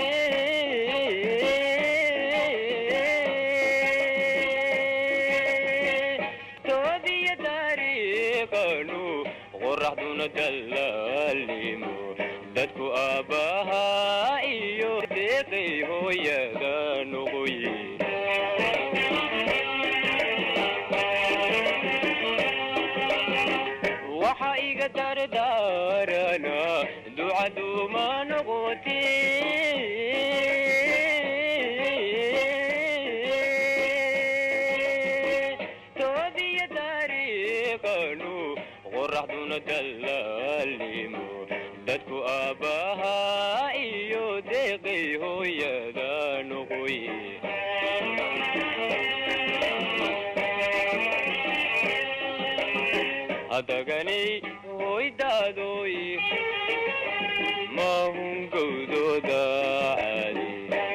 toobiya taariikhanu qoraxduna dallaalimo dadku aabbaha iyo deeqay hooyada noqoye waxa iga dardaarana ducadu ma noqote toobiya taariikhanu qorraxduna dallaalnimo dadku aabbahaa iyo deeqay hooyada noqoy hadaganay hoydaadoy maahun gowdooda caali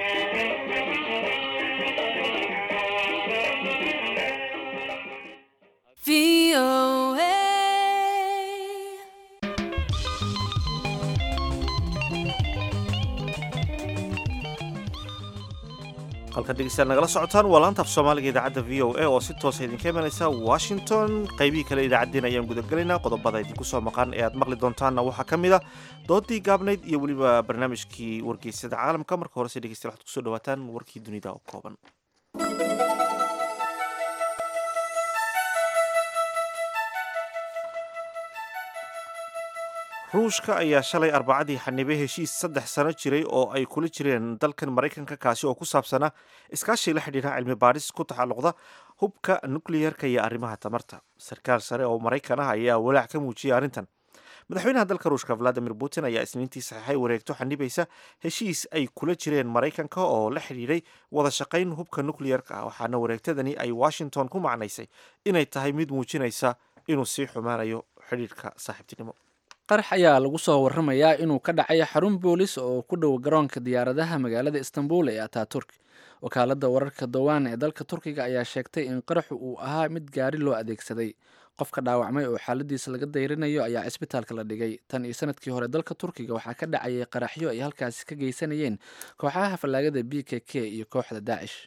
halkan dhegeystayaal nagala socotaan waa laanta af soomaaliga idaacadda v o a oo si toosa idinka imanaysa washington qaybihii kale idaacaddeen ayaan gudagelaynaa qodobada idinku soo maqan ee aad maqli doontaanna waxaa ka mid a doodii gaabnayd iyo weliba barnaamijkii wargeysyada caalamka marka horese dhegeystayaal waxaad kusoo dhawaataan warkii dunida oo kooban. ruushka ayaa shalay arbacadii xanibay heshiis 3 sano jiray oo ay kula jireen dalkan maraykanka kaasi oo ku saabsanaa iskaashi la xidhiidha cilmi baadhis ku taxalluqda hubka nukliyarka iyo arrimaha tamarta. sarkaal sare oo maraykan ah ayaa walaac ka muujiyay arrintan. madaxweynaha dalka ruushka Vladimir Putin ayaa isniintii saxiixay wareegto xanibaysa heshiis ay kula jireen maraykanka oo la xidhiidhay wada shaqayn hubka nukliyarka ah, waxaana wareegtadani ay Washington ku macnaysay inay tahay mid muujinaysa inuu sii xumaanayo xidhiidhka saaxiibtinimo. qarax ayaa lagu soo waramayaa inuu ka dhacay xarun boolis oo ku dhow garoonka diyaaradaha magaalada Istanbul ee Ataturk. wakaaladda wararka Dawaan ee dalka Turkiga ayaa sheegtay in qaraxu uu ahaa mid gaari loo adeegsaday. qofka dhaawacmay oo xaaladiisa laga dayrinayo ayaa isbitaalka la dhigay. tan iyo sanadkii hore dalka Turkiga waxaa ka dhacayay qaraxyo ay halkaasi ka geysanayeen kooxaha fallaagada PKK iyo kooxda Daesh.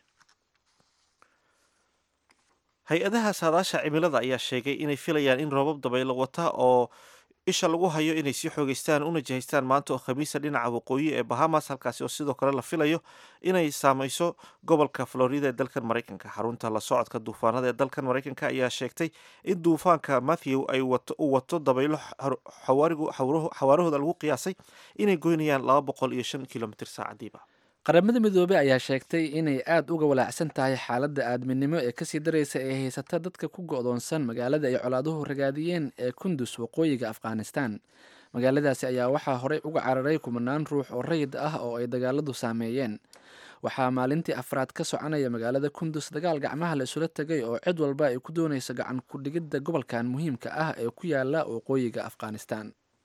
hay-adaha saadaasha cimilada ayaa sheegay inay filayaan in roobab dabaylo wata oo isha lagu hayo inay sii xoogeystaan una jihaystaan maanta oo khamiisa dhinaca waqooyi ee Bahamas, halkaasi oo sidoo kale la filayo inay saameyso gobolka Florida ee dalkan Maraykanka. xarunta la socodka duufaanada ee dalkan Maraykanka ayaa sheegtay in duufaanka Matthew ay wato dabaylo xawaarahooda lagu qiyaasay inay goynayaan 205 kilomitir saacadiiba. qaramada midoobey ayaa sheegtay inay aad uga walaacsan tahay xaaladda aadminimo ee kasii daraysa ee haysata dadka ku go'doonsan magaalada ay colaaduhu ragaadiyeen ee Kunduz waqooyiga Afghanistan. magaaladaasi ayaa waxaa horey uga cararay kumanaan ruux oo rayid ah oo ay dagaaladu saameeyeen. waxaa maalintii afraad ka soconaya magaalada Kunduz dagaal gacmaha la isula tagay oo cid walba ay ku doonayso gacan ku dhigidda gobolkan muhiimka ah ee ku yaala waqooyiga Afghanistan.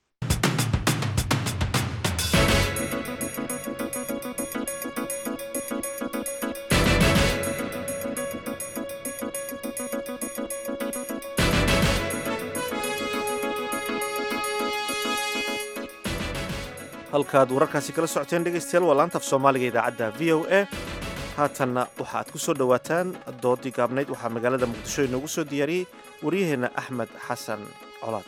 halkaad wararkaasi kala socoteen dhegeystayaal waa laanta af soomaaliga idaacadda v o a. haatanna waxa aad ku soo dhowaataan doodii gaabnayd. waxaa magaalada muqdisho inoogu soo diyaariyey waryaheena Axmed xasan colaad.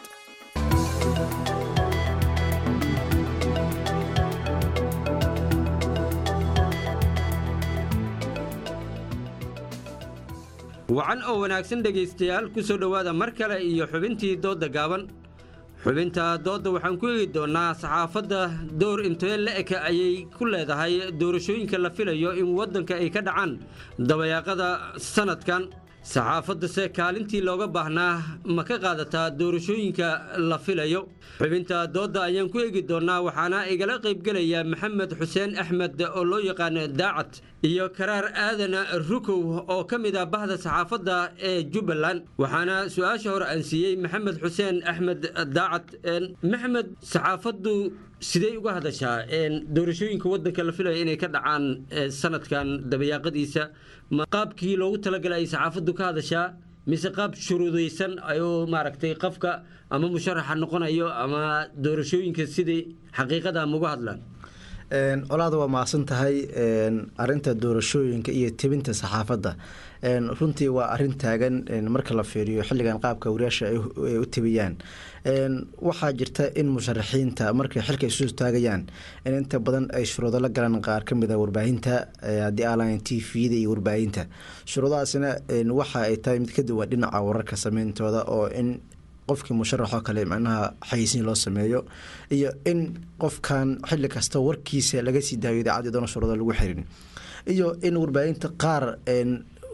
wacan oo wanaagsan dhegaystayaal ku soo dhowaada mar kale iyo xubintii doodda gaaban. xubinta doodda waxaan ku eegi doonnaa saxaafadda door intee la-eg ayay ku leedahay doorashooyinka la filayo in waddanka ay ka dhacaan dabayaaqada sannadkan. saxaafaddase kaalintii looga baahnaa ma ka qaadataa doorashooyinka la filayo. xubinta doodda ayaan ku eegi doonnaa waxaana igala qaybgelaya maxamed xuseen axmed oo loo yaqaan daacad iyo karaar aadan rukow oo ka mid ah bahda saxaafadda ee jubbaland. waxaana su-aasha hore aan siiyey maxamed xuseen axmed daacad. maxamed, saxaafaddu sidee uga hadashaa doorashooyinka waddanka la filayo inay ka dhacaan sanadkan dabayaaqadiisa? ma qaabkii loogu talagalay ay saxaafaddu ka hadashaa mise qaab shuruudaysan ayuu maaragtay qofka ama musharaxa noqonayo ama doorashooyinka sidii xaqiiqada ama uga hadlaan? colaada waa mahadsan tahay. arinta doorashooyinka iyo tebinta saxaafadda runtii waa arin taagan marka la fiiriyo xilligan qaabka wariyaasha ay u tebiyaan. waxaa jirta in musharaxiinta markay xilka isu taagayaan in inta badan ay shuruudo la galaan qaar ka mid a warbaahinta haddii aalayn t v-da iyo warbaahinta. shuruudahaasina waxa ay tahay mid ka duwan dhinaca wararka sameyntooda oo in qofkii musharaxoo kale macnaha xayeysiin loo sameeyo iyo in qofkan xilli kasta warkiisa laga sii daayo idaacadii doona shuruudo lagu xirin iyo in warbaahinta qaar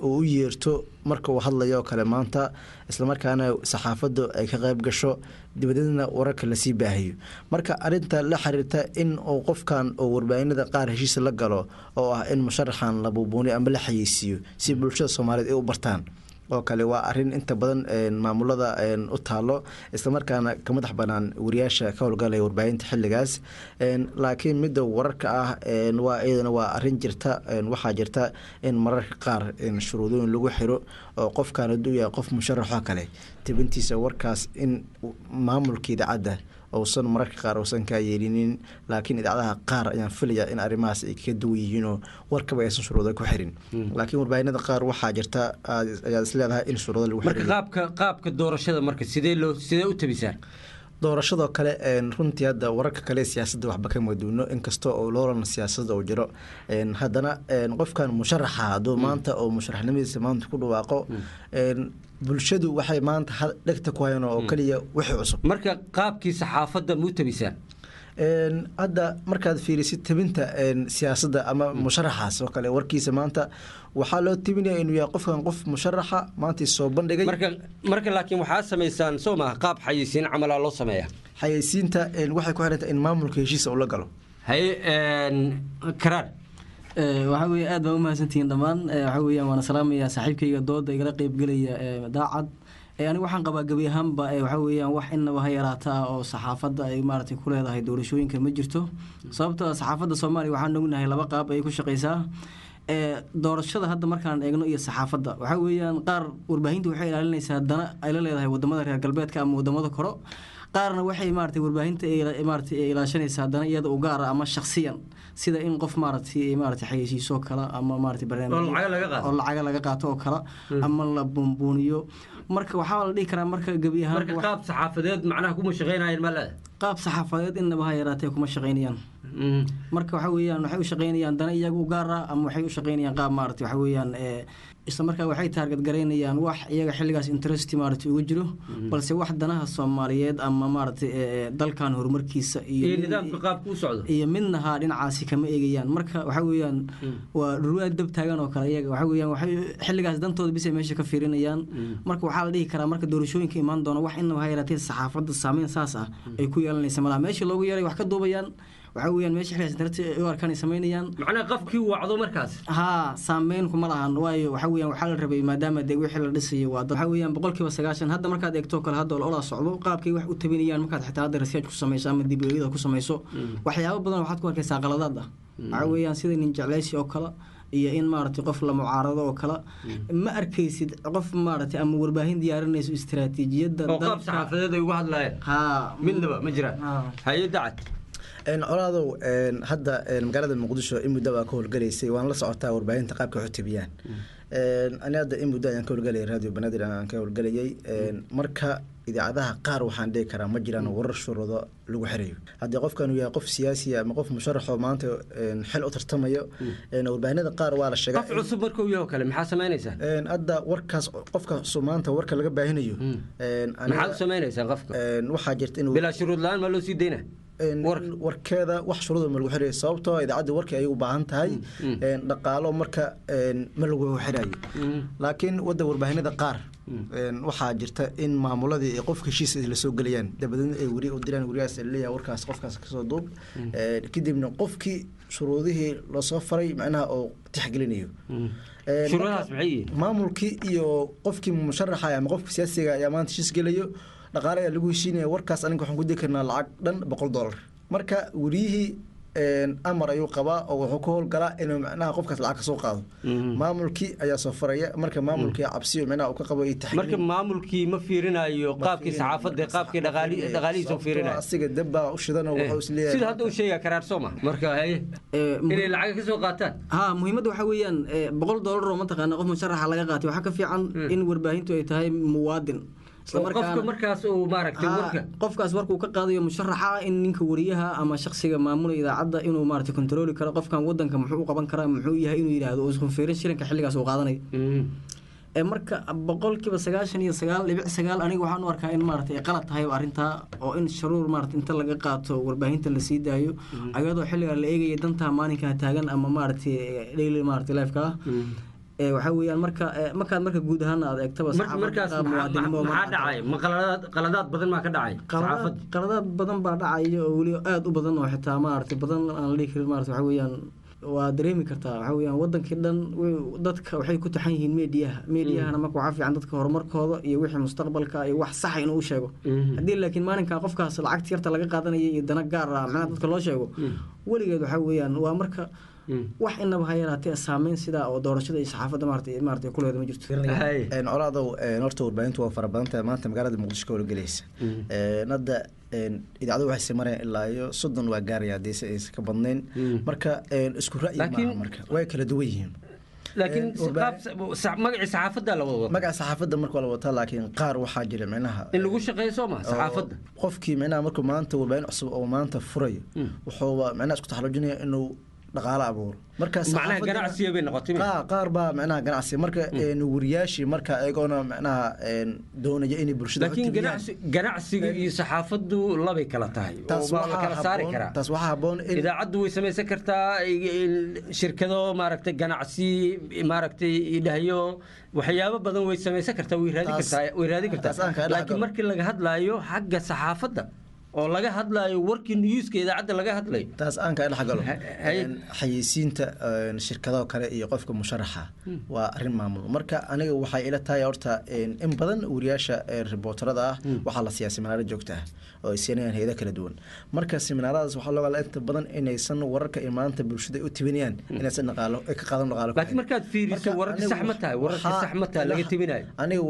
uu u yeerto marka uu hadlayo oo kale maanta islamarkaana saxaafaddu ay ka qayb gasho dibadedna wararka lasii baahiyo marka arinta la xiriirta in uu qofkan oo warbaahinada qaar heshiis la galo oo ah in musharaxan la buubuuniyo ama la xayeysiiyo si bulshada Soomaaliyeed ay u bartaan oo kale waa arin inta badan maamulada u taalo islamarkaana ka madax banaan wariyaasha ka howlgalaya warbaahinta xilligaas laakiin midda wararka ah waa iyadana waa arin jirta waxaa jirta in mararka qaar shuruudooyin lagu xiro oo qofkan hadduu yahay qof musharaxo kale tibintiisa warkaas in maamulka idaacadda uusan mararka qaar uusan ka yeelinin laakiin idaacadaha qaar ayaan filayaa in arrimahaas ay ka duwan yihiinoo warkaba aysan shuruudo ku xirin laakiin warbaahinada qaar waxaa jirta ayaad is leedahay in shuruudo lagu xiriyo marka qaabka doorashada marka sidee u tabisaan doorashadoo kale runtii hadda wararka kale siyaasadda waxba ka maduuno inkastoo oo loolan siyaasadda uu jiro haddana qofkan musharaxa hadduu maanta oo musharaxnimadiisa maanta ku dhawaaqo bulshadu waxay maanta dhegta ku hayaan oo kaliya wixii cusub marka qaabkii saxaafadda ma u tabisaan hadda markaad fiirisid tabinta siyaasadda ama musharaxaas oo kale warkiisa maanta waxaa loo tabinaya inuu yahay qofkan qof musharaxa maanta soo bandhigay marka laakiin waxaa samaysaan soo maaha qaab xayeysiin camalaa loo sameeyaa xayeysiinta waxay ku xirantahay in maamulka heshiisa uu la galo haye karaar waxaa weeye aad baa u mahadsantihiin dhammaan waxaa weeyaan waana salaamayaa saaxiibkayga dooda igala qeybgelaya daacad anigu waxaan qabaa gebi ahaanba waxaa weeyaan wax inaba ha yaraata oo saxaafadda ay maaragtay ku leedahay doorashooyinka ma jirto sababtoo saxaafadda Soomaaliya waxaan ognahay laba qaab ay ku shaqeysaa doorashada hadda markaan eegno iyo saxaafadda waxaa weeyaan qaar warbaahinta waxay ilaalinaysaa dana ay la leedahay wadamada reer galbeedka ama wadamada koro qaarna waxay maaragtay warbaahinta maaragtay ilaashanaysaa dana iyada u gaar ah ama shakhsiyan sida in qof maaragtay xayeysiiso kala ama maaragtay barnaamij oo lacag laga qaato oo kala ama la buunbuuniyo marka waxaa la dhihi karaa marka gebi ahaan marka qaab saxaafadeed macnaha kuma shaqeynayaan ma leedahay qaab saxaafadeed inaba ha yaraatee kuma shaqeynayaan marka waxa weeyaan waxay u shaqeynayaan dana iyaga u gaar ah ama waxay u shaqeynayaan qaab maaragtay waxa weeyaan isla markaa waxay taarget gareynayaan wax iyaga xilligaas interest maaragtay ugu jiro balse wax danaha Soomaaliyeed ama maaragtay dalkan horumarkiisa iyo nidaamka qaabka u socdo iyo midnaha dhinacaasi kama eegayaan marka waxa weeyaan waa ruwaad dab taagan oo kale iyaga waxa weeyaan waxay xilligaas dantooda bis ay meesha ka fiirinayaan marka waxaa la dhihi karaa marka doorashooyinka imaan doona wax inaba ha yaraatee saxaafadda saameyn saas ah ay ku yeelanaysa malaha meesha loogu yeeray wax ka duubayaan waxa weeyaan meesha xilligaas internet u arkaan ay sameynayaan macnaha qofkii wacdo markaas saameyn kuma lahan waayo waxa weeyaan waxaa la rabay maadaama dee wixii la dhisayo waa waxa weeyaan 90% hadda markaad eegto kale hadda oo la socdo qaabkay wax u tabinayaan markaad xitaa hadda research ku samayso ama dib u eegid ku samayso waxyaabo badan waxaad ku arkaysaa qaladaad ah waxa weeyaan sida nin jeclaysi oo kale iyo in maaragtay qof la mucaarado oo kale ma arkaysid qof maaragtay ama warbaahin diyaarinayso istiraatiijiyadda qaab saxaafadeed ay uga hadlayaan midnaba ma jiraan haye dacad colaadow hadda magaalada muqdisho in muddo baa ka howlgalaysay waan la socotaa warbaahinta qaabka wax u tabiyaan ani hadda in muddo ayaan ka howlgalayay radio banaadir aan ka howlgalayay marka idaacadaha qaar waxaan dhihi karaa ma jiraan warar shuruudo lagu xirayo haddii qofkan uu yahay qof siyaasi ama qof musharaxoo maanta xil u tartamayo warbaahinada qaar waa la sheegay qof cusub markuu yahay kale maxaa sameynaysaa hadda warkaas qofka maanta warka laga baahinayo maxaad sameynaysaa qofka waxaa jirta in bilaa shuruud la-aan ma loo sii daynaa warkeeda wax shuruud ma lagu xirayo sababtoo idaacadda warkii ay u baahan tahay dhaqaalo marka ma lagu xirayo laakiin wadda warbaahinada qaar waxaa jirta in maamuladii ay qofka heshiis la soo gelayaan dabadeedna ay wari u diraan wariyaas leeyahay warkaas qofkaas ka soo duub kadibna qofkii shuruudihii loo soo faray macnaha oo tixgelinayo shuruudahaas maxay yihiin maamulkii iyo qofkii musharaxa ama qofka siyaasiga ayaa maanta heshiis gelayo dhaqaale ayaa lagu heshiinaya warkaas aniga waxaan ku dii karnaa lacag dhan $100 marka wariyihii amar ayuu qabaa oo wuxuu ka howlgalaa inuu macnaha qofkaas lacag ka soo qaado maamulkii ayaa soo faraya marka maamulkii cabsiyo macnaha uu ka qabo iyo taxqiiq marka maamulkii ma fiirinayo qaabkii saxaafadda qaabkii dhaqaalihiisa fiirinayo asiga dabba u shidan oo wuxuu isleeyahay sida hadda uu sheegay karaar Soomaa marka inay lacag ka soo qaataan muhiimadda waxa weeyaan $100 oo mataqaana qof musharaxa laga qaatay waxa ka fiican in warbaahintu ay tahay muwaadin qofka markaas uu maaragtay warka qofkaas warku ka qaadayo musharaxa in ninka wariyaha ama shakhsiga maamulaya idaacadda inuu maaragtay control karo qofkan wadanka muxuu u qaban karaa muxuu yahay inuu yiraahdo oo isku fiirin shirinka xilligaas uu qaadanayo marka 99.9 aniga waxaan u arkaa in maaragtay qalad tahay arinta oo in shuruur maaragtay inta laga qaato warbaahinta la sii daayo ayadoo xilliga la eegay danta maalinka taagan ama maaragtay daily maaragtay live ka waxaa weeyaan marka guud ahaan aad eegtaba maxaa dhacay ma qaladaad badan maa ka dhacay qaladaad badan baa dhacaya oo weli aad u badan oo xitaa maaragtay badan aan la dhihi karin maaragtay waxaa weeyaan waa dareemi kartaa waxaa weeyaan wadankii dhan dadka waxay ku taxan yihiin meediyahana marka waxaa fiican dadka horumarkooda iyo wixii mustaqbalka iyo wax saxa inuu u sheego haddii laakiin maalinkaa qofkaas lacagta yarta laga qaadanaya iyo dana gaar ah macnaha dadka loo sheego weligeed waxaa weeyaan waa marka wax inaba ha yaraatee saameyn sidaa oo doorashada iyo saxaafadda maaragtay kuleeda ma jirto colaadow horta warbaahintu waa fara badan tahay maanta magaalada muqdisho ka howlgelaysa hadda idaacadu waxay sii mareen ilaa iyo 30 waa gaaraya haddii aysan ka badnayn marka isku ra'yi maaha marka way kala duwan yihiin laakiin magacii saxaafadda la wado magaca saxaafadda marka la wataa laakiin qaar waxaa jira macnaha in lagu shaqeeyo Soomaa saxaafadda qofkii macnaha markuu maanta warbaahin cusub oo maanta furayo wuxuu macnaha isku taxalujinaya inuu dhaqaale abuur marka macnaha ganacsiga bay noqotay qaar baa macnaha ganacsi marka wariyaashii marka ayagoona macnaha doonaya inay bulshada laakiin ganacsiga iyo saxaafaddu labay kala tahay oo waa kala saari karaa taas waxa haboon idaacaddu way samaysan kartaa shirkado maaragtay ganacsi maaragtay idhayo waxyaabo badan way samaysan kartaa way raadi kartaa laakiin markii laga hadlaayo xagga saxaafadda oo laga hadlaayo warkii newska idaacadda laga hadlay taas aan ka dhaxgalo xayeysiinta shirkadaha kale iyo qofka musharaxa waa arin maamul marka aniga waxay ila tahay horta in badan wariyaasha reporterada ah waxa la siyaasay seminaaro joogto ah oo siinayaan hay'ado kala duwan marka seminaaradaas waxa loo inta badan inaysan wararka imaanta bulshada u tibinayaan inaysan dhaqaalo ka qaadan dhaqaalo laakiin markaad fiiriso wararka sax ma tahay laga tibinayo aniga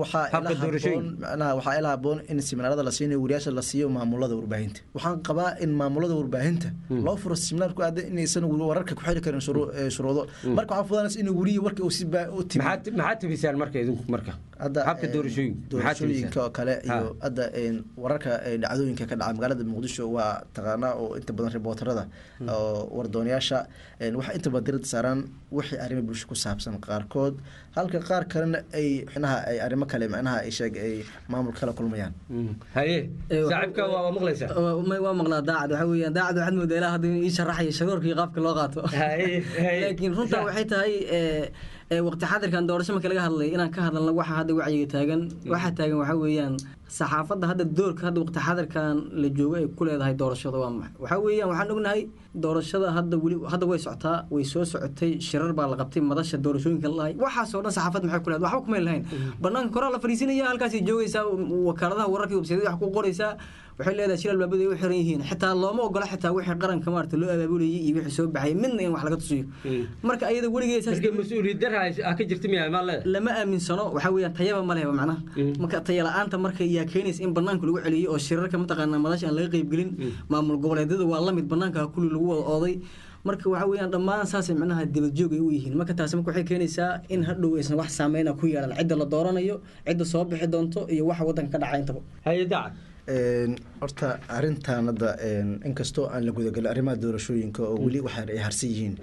waxa ila haboon in seminaarada la siinayo wariyaasha la siiyo maamulada waxaan qabaa in maamulada warbaahinta loo furo seminaarku aad inaysan wararka ku xiri karin shuruudo marka waxa fudanaysa in wariye warka uu si baa u timi maxaa tabisaan marka idinku marka habka doorashooyinka kale iyo hadda wararka dhacdooyinka ka dhaca magaalada muqdisho waa taqaanaa oo inta badan reporterada oo wardoonayaasha waxa inta badan diirada saaran wixii arrimo bulsho ku saabsan qaarkood halka qaar kalena ay xinaha ay arrimo kale macnaha ay sheeg ay maamul kala kulmayaan haye saaxiibka waa maqlaysaa waa maqlaa daacad waxa weeyaan daacad waxaad moodaa ilaa hadda ii sharaxaya sharoorkii qaabka loo qaato laakiin runta waxay tahay waqti xadirkan doorasho marka laga hadlay inaan ka hadalno waxa hadda wacyiga taagan waxa weeyaan saxaafadda hadda doorka hadda waqti xadirkan la joogo ay ku leedahay doorashada waa maxay waxa weeyaan waxaan ognahay doorashada hadda way socotaa way soo socotay shirar baa la qabtay madasha doorashooyinka la lahay waxaas oo dhan saxaafadda maxay ku leedahay waxba kuma lahayn banaanka koraa la fariisinaya halkaas ay joogaysaa wakaaladaha wararka websaydyada wax ku qoraysaa waxay leedahay shilal baabada ay u xiran yihiin xitaa looma ogola xitaa wixii qaranka maarta loo abaabulayay iyo wixii soo baxay midna in wax laga tusiyo marka ayada weligeed mas-uuliyad daraa ka jirta miyaa ma leedahay lama aaminsano waxa weeyaan tayaba ma lehba macnaha marka taya la-aanta marka yaa keenaysa in banaanka lagu celiyo oo shirarka mataqaanaa madasha aan laga qaybgelin maamul goboleedyada waa lamid banaanka kulli lagu wada ooday marka waxa weeyaan dhammaan saasay macnaha dibadjoog ay u yihiin marka taasi marka waxay keenaysaa in hadhow aysan wax saameyna ku yeelan cidda la dooranayo cidda soo bixi doonto iyo waxa wadanka ka dhaca intaba hay-adaca horta arintan hadda inkastoo aan la gudagelin arrimaha doorashooyinka oo weli waxa ay harsan yihiin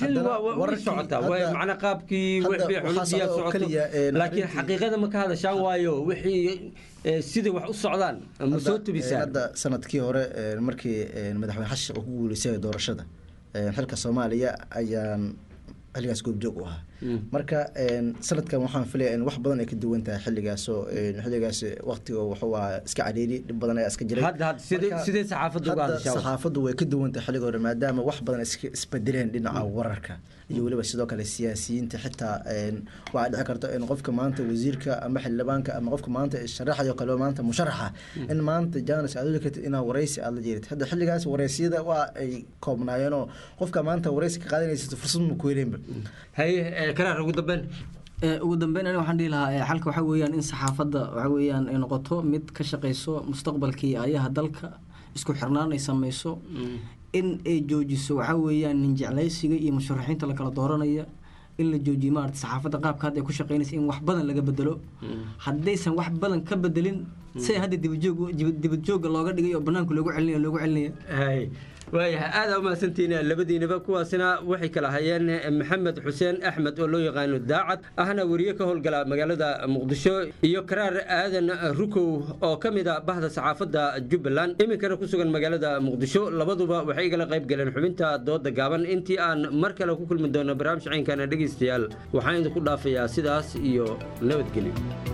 macna qaabkii xulidiyaa socoto laakiin xaqiiqada ma ka hadashaan waayo wixii sida wax u socdaan ma soo tubisaan hadda sanadkii hore markii madaxweyne xasan uu ku guuleystay doorashada xilka Soomaaliya ayaan xilligaas goobjoog u ahaa marka sanadkan waxaan filayaa in wax badan ay ka duwan tahay xilligaas waqtiga wuxuu iska cadeeyay dib badan ay iska jiray hadda sidee saxaafaddu way ka duwan tahay xilliga hore maadaama wax badan isbedeleen dhinaca wararka iyo waliba sidoo kale siyaasiyiinta xitaa waxa dhici karta in qofka maanta wasiirka ama xildhibaanka ama qofka maanta sharaxayo kale maanta musharaxa in maanta jaanis aad u leeyahay in wareysi aad la jeerid hadda xilligaas wareysiyada waa ay koobnaayeen oo qofka maanta wareysi ka qaadanaysa fursad ma ku helayba karaar ugu dambeyn aniga waxaan dhihi lahaa xalka waxa weeyaan in saxaafadda waxa weeyaan ay noqoto mid ka shaqeyso mustaqbalkii ayaha dalka isku xirnaan ay sameyso in ay joojiso waxa weeyaan nin jeclaysiga iyo musharaxiinta la kala dooranaya in la joojiyo maarata saxaafadda qaabka hadda ay ku shaqeynaysa in wax badan laga bedelo haddaysan wax badan ka bedelin si hadda dibad jooga looga dhigay oo banaanka loogu celinaya waayahay aada umahadsantihiin labadiinaba kuwaasina waxay kala hayeen maxamed xuseen axmed oo loo yaqaano daacad ahna weriye ka howlgala magaalada muqdisho iyo karaar aadan rukow oo ka mid a bahda saxaafadda jubbaland iminkana ku sugan magaalada muqdisho labaduba waxay igala qayb galeen xubinta dooda gaaban intii aan mar kale ku kulmi doono barnaamij caynkana dhegaystayaal waxaan idinku dhaafayaa sidaas iyo nabadgelyo.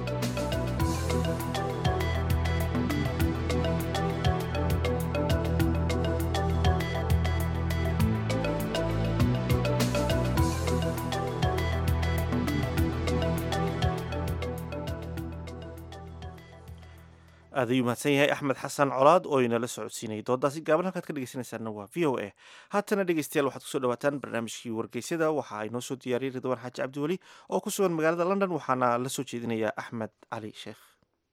aad ayuu mahadsan yahay axmed xasan colaad oo inala socodsiinayay doodaasi gaaban halkaad ka dhegeysanaysaana waa v o a haatana dhegeystayaal waxaad kusoo dhawaataan barnaamijkii wargeysyada waxaa inoo soo diyaariyay ridwaan xaaji cabdiweli oo ku sugan magaalada london waxaana la soo jeedinayaa axmed cali sheekh.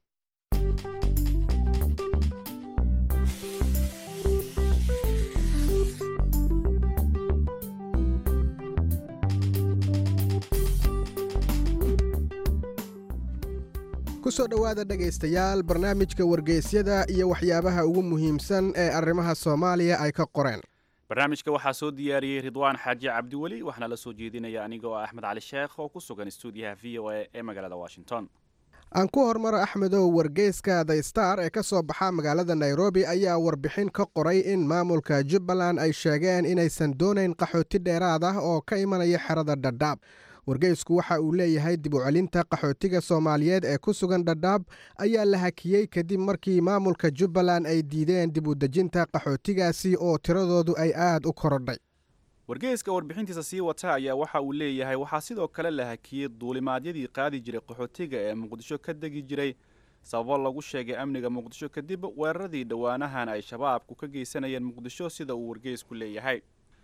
kusoo dhowaada dhegaystayaal barnaamijka wargeysyada iyo waxyaabaha ugu muhiimsan ee arrimaha soomaaliya ay ka qoreen. barnaamijka waxaa soo diyaariyey ridwaan xaaji cabdiweli waxaana la soo jeedinaya aniga oo axmed cali sheekh oo ku sugan stuudiyaha v o a ee magaalada washington. aan ku hormaro axmedow wargeyska the star ee ka soo baxa magaalada nairobi ayaa warbixin ka qoray in maamulka jubbaland ay sheegeen inaysan doonayn qaxooti dheeraad ah oo ka imanaya xerada dhadhaab. wargeysku waxa uu leeyahay dib u celinta qaxootiga soomaaliyeed ee ku sugan dhadhaab ayaa la hakiyey kadib markii maamulka jubbaland ay diideen dib u dejinta qaxootigaasi oo tiradoodu ay aad u korodhay. wargeyska warbixintiisa sii wata ayaa waxa uu leeyahay waxaa sidoo kale la hakiyey duulimaadyadii qaadi jiray qaxootiga ee muqdisho ka degi jiray sababo lagu sheegay amniga muqdisho kadib weeraradii dhowaanahan ay shabaabku ka geysanayeen muqdisho sida uu wargeysku leeyahay.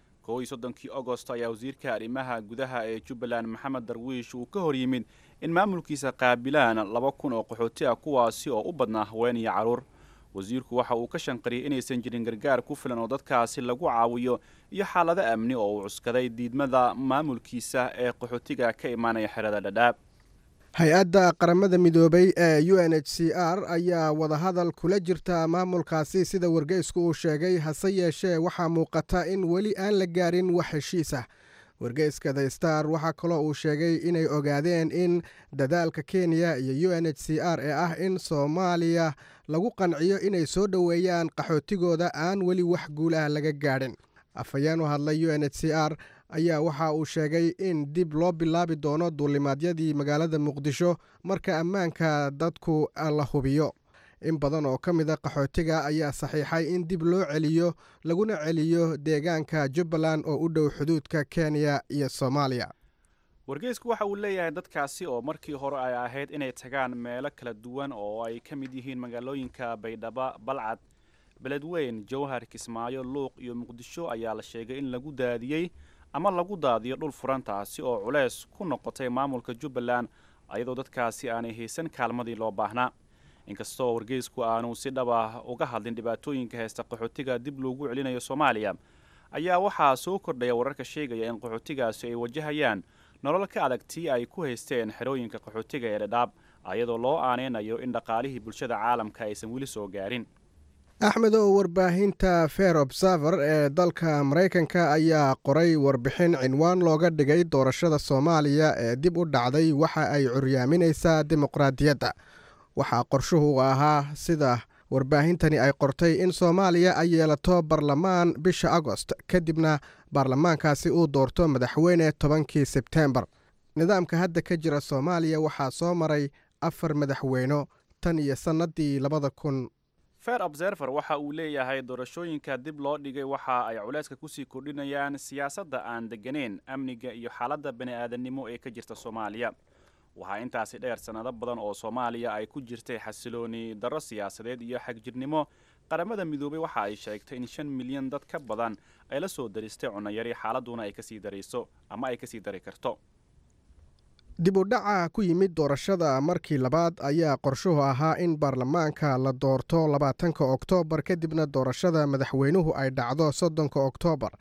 31 Agosto ayaa wasiirka arrimaha gudaha ee Jubbaland Maxamed Darwiish uu ka hor yimid in maamulkiisa qaabilaan 2,000 oo qaxooti ah kuwaasi oo u badnaa haween iyo caruur. wasiirku waxa uu ka shanqariyay inaysan jirin gargaar ku filan oo dadkaasi lagu caawiyo iyo xaalado amni oo uu cuskaday diidmada maamulkiisa ee qaxootiga ka imaanaya xerada dhadhaab. hay-adda qaramada midoobay ee UNHCR ayaa wadahadal kula jirta maamulkaasi sida wargeysku uu sheegay hase yeeshee waxaa muuqata in weli aan la gaarin wax heshiis ah. wargeyska the star waxaa kaloo uu sheegay inay ogaadeen in dadaalka Kenya iyo UNHCR ee ah in Soomaaliya lagu qanciyo inay soo dhoweeyaan qaxootigooda aan weli wax guul ah laga gaadhin. afhayeen u hadlay UNHCR ayaa waxa uu sheegay in dib loo bilaabi doono duulimaadyadii magaalada muqdisho marka ammaanka dadku la hubiyo. in badan oo ka mid a qaxootiga ayaa saxiixay in dib loo celiyo laguna celiyo deegaanka Jubbaland oo u dhow xuduudka Kenya iyo Soomaaliya. wargeysku waxa uu leeyahay dadkaasi oo markii hore ay ahayd inay tagaan meelo kala duwan oo ay ka mid yihiin magaalooyinka Baydhabo, Balcad, Beledweyne, Jowhar, Kismaayo, Luuq iyo Muqdisho ayaa la sheegay in lagu daadiyay ama lagu daadiyo dhul furantaasi oo culeys ku noqotay maamulka Jubbaland ayadoo dadkaasi aanay haysan kaalmadii loo baahnaa. inkastoo wargeysku aanu si dhab ah uga hadlin dhibaatooyinka haysta qaxootiga dib loogu celinayo Soomaaliya ayaa waxaa soo kordhaya wararka sheegaya in qaxootigaasi ay wajahayaan nolol ka adag tii ay ku haysteen xerooyinka qaxootiga ee dhadhaab ayadoo loo aaneynayo in dhaqaalihii bulshada caalamka aysan weli soo gaarin. axmed oo warbaahinta Fair Observer ee dalka Mareykanka ayaa qoray warbixin cinwaan looga dhigay doorashada Soomaaliya ee dib u dhacday waxa ay curyaaminaysaa dimuqraadiyadda. waxaa qorshuhu ahaa sida warbaahintani ay qortay in Soomaaliya ay yeelato barlamaan bisha Agost kadibna baarlamaankaasi uu doorto madaxweyne 10 Sebtembar. nidaamka hadda ka jira Soomaaliya waxaa soo maray 4 madaxweyne tan iyo sanadii 2000. Fair Observer waxa uu leeyahay doorashooyinka dib loo dhigay waxa ay culeyska ku sii kordhinayaan siyaasadda aan deganeyn, amniga iyo xaaladda bani'aadanimo ee ka jirta Soomaaliya. waxaa intaasi dheer sanado badan oo Soomaaliya ay ku jirtay xasilooni darro siyaasadeed iyo xagjirnimo. qaramada midoobay waxa ay sheegtay in 5 milyan dad ka badan ay la soo daristay cunayari xaaladuna ay ka sii darayso ama ay ka sii dari karto. dib u dhaca ku yimid doorashada markii labaad ayaa qorshuhu ahaa in baarlamaanka la doorto 20 Oktoobar kadibna doorashada madaxweynuhu ay dhacdo 30 Oktoobar.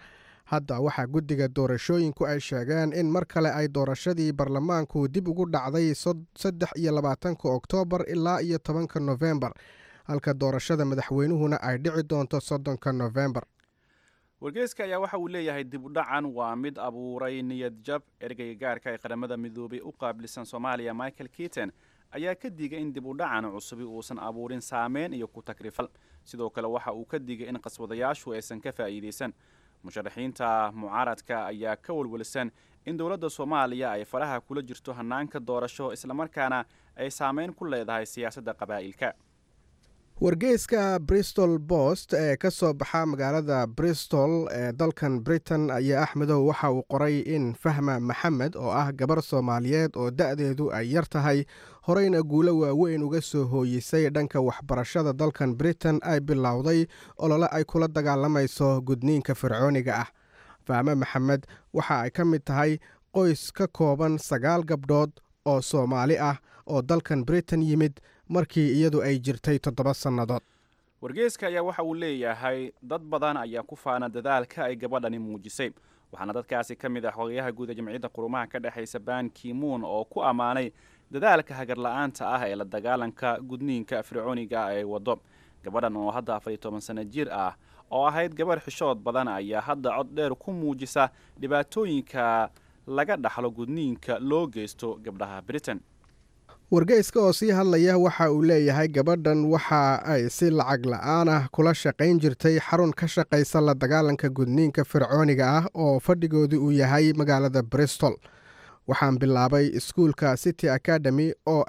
hadda waxaa guddiga doorashooyinku ay sheegeen in mar kale ay doorashadii baarlamaanku dib ugu dhacday 23 oktoobar ilaa iyo 10 nofembar halka doorashada madaxweynuhuna ay dhici doonto 30 nofembar. wargeyska ayaa waxa uu leeyahay dib u dhacan waa mid abuuray niyad jab. ergeyga gaarka ee qaramada midoobay u qaabilsan Soomaaliya Michael Keaton ayaa ka digay in dib u dhacan cusubi uusan abuurin saameyn iyo ku takrifal. sidoo kale waxa uu ka digay in qaswadayaashu aysan ka faa'iideysan. musharaxiinta mucaaradka ayaa ka walwalsan in dowladda Soomaaliya ay faraha kula jirto hanaanka doorasho isla markaana ay saameyn ku leedahay siyaasadda qabaa'ilka. wargeyska Bristol Post ee ka soo baxa magaalada Bristol ee dalkan Britain ayaa Axmedow waxa uu qoray in Fahma Maxamed oo ah gabar Soomaaliyeed oo da'deedu ay yar tahay horeyna guulo waaweyn uga soo hooyisay dhanka waxbarashada dalkan Britain ay bilowday olole ay kula dagaalamayso gudniinka fircooniga ah. Fahma Maxamed waxa ay ka mid tahay qoys ka kooban 9 gabdhood oo Soomaali ah oo dalkan Britain yimid markii iyadu ay jirtay 7 sannadood. wargeyska ayaa waxa uu leeyahay dad badan ayaa ku faana dadaalka ay gabadhani muujisay. waxaana dadkaasi ka mid ah xogayaha guud ee jamciyadda qurumaha ka dhexaysa Ban Ki-moon oo ku ammaanay dadaalka hagar la'aanta ah ee la dagaalanka gudniinka fircooniga ee wado. gabadhan oo hadda 14 sano jir ah oo ahayd gabar xishood badan ayaa hadda cod dheer ku muujisa dhibaatooyinka laga dhaxlo gudniinka loo geysto gabdhaha Britain. wargeyska oo sii hadlaya waxa uu leeyahay gabadhan waxa ay si lacag la'aan ah kula shaqayn jirtay xarun ka shaqaysa la dagaalanka gudniinka fircooniga ah oo fadhigoodu uu yahay magaalada Bristol. waxaan bilaabay iskuulka City Academy oo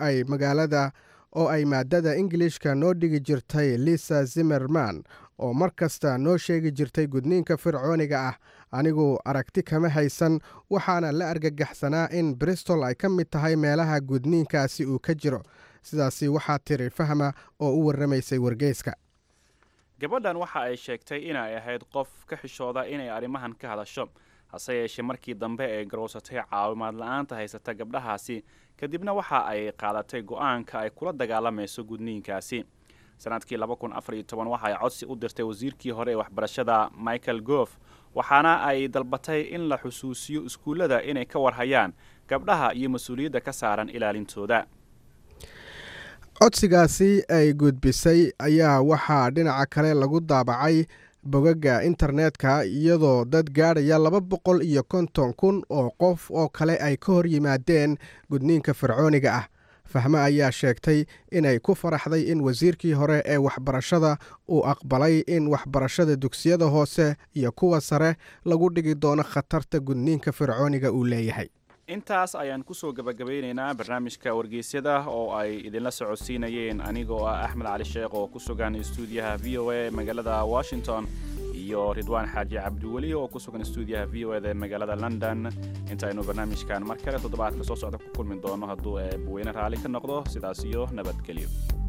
ay maadada Englishka noo dhigi jirtay Lisa Zimmerman oo mar kasta noo sheegi jirtay gudniinka fircooniga ah. anigu aragti kama haysan waxaana la argagaxsanaa in Bristol ay ka mid tahay meelaha gudniinkaasi uu ka jiro. sidaasi waxaa tiri Fahma oo u warramaysay wargeyska. gabadhan waxa ay sheegtay inay ahayd qof ka xishooda inay arrimahan ka hadasho, hase yeeshee markii dambe ay garoosatay caawimaad la'aanta haysata gabdhahaasi kadibna waxa ay qaadatay go'aanka ay kula dagaalamayso gudniinkaasi. sanadkii 2014 waxa ay codsi u dirtay wasiirkii hore ee waxbarashada Michael Gove waxaana ay dalbatay in la xusuusiyo iskuulada inay ka warhayaan gabdhaha iyo mas'uuliyadda ka saaran ilaalintooda. codsigaasi ay gudbisay ayaa waxaa dhinaca kale lagu daabacay bogaga internetka iyadoo dad gaadhaya 250,000 oo qof oo kale ay ka hor yimaadeen gudniinka fircooniga ah. Fahma ayaa sheegtay inay ku faraxday in wasiirkii hore ee waxbarashada uu aqbalay in waxbarashada dugsiyada hoose iyo kuwa sare lagu dhigi doono khatarta gudniinka fircooniga uu leeyahay. intaas ayaan ku soo gabagabeynaynaa barnaamijka wargeysyada oo ay idinla socodsiinayeen anigoo ah Axmed Cali Sheekh oo ku sugan stuudiyaha VOA magaalada Washington iyo Ridwaan Xaaji Cabdiweli oo ku sugan stuudiyaha VOA ee magaalada London. intaaynu barnaamijkan mar kale toddobaadka soo socda ku kulmin doono hadduu buweyne raali ka noqdo. sidaas iyo nabadgelyo.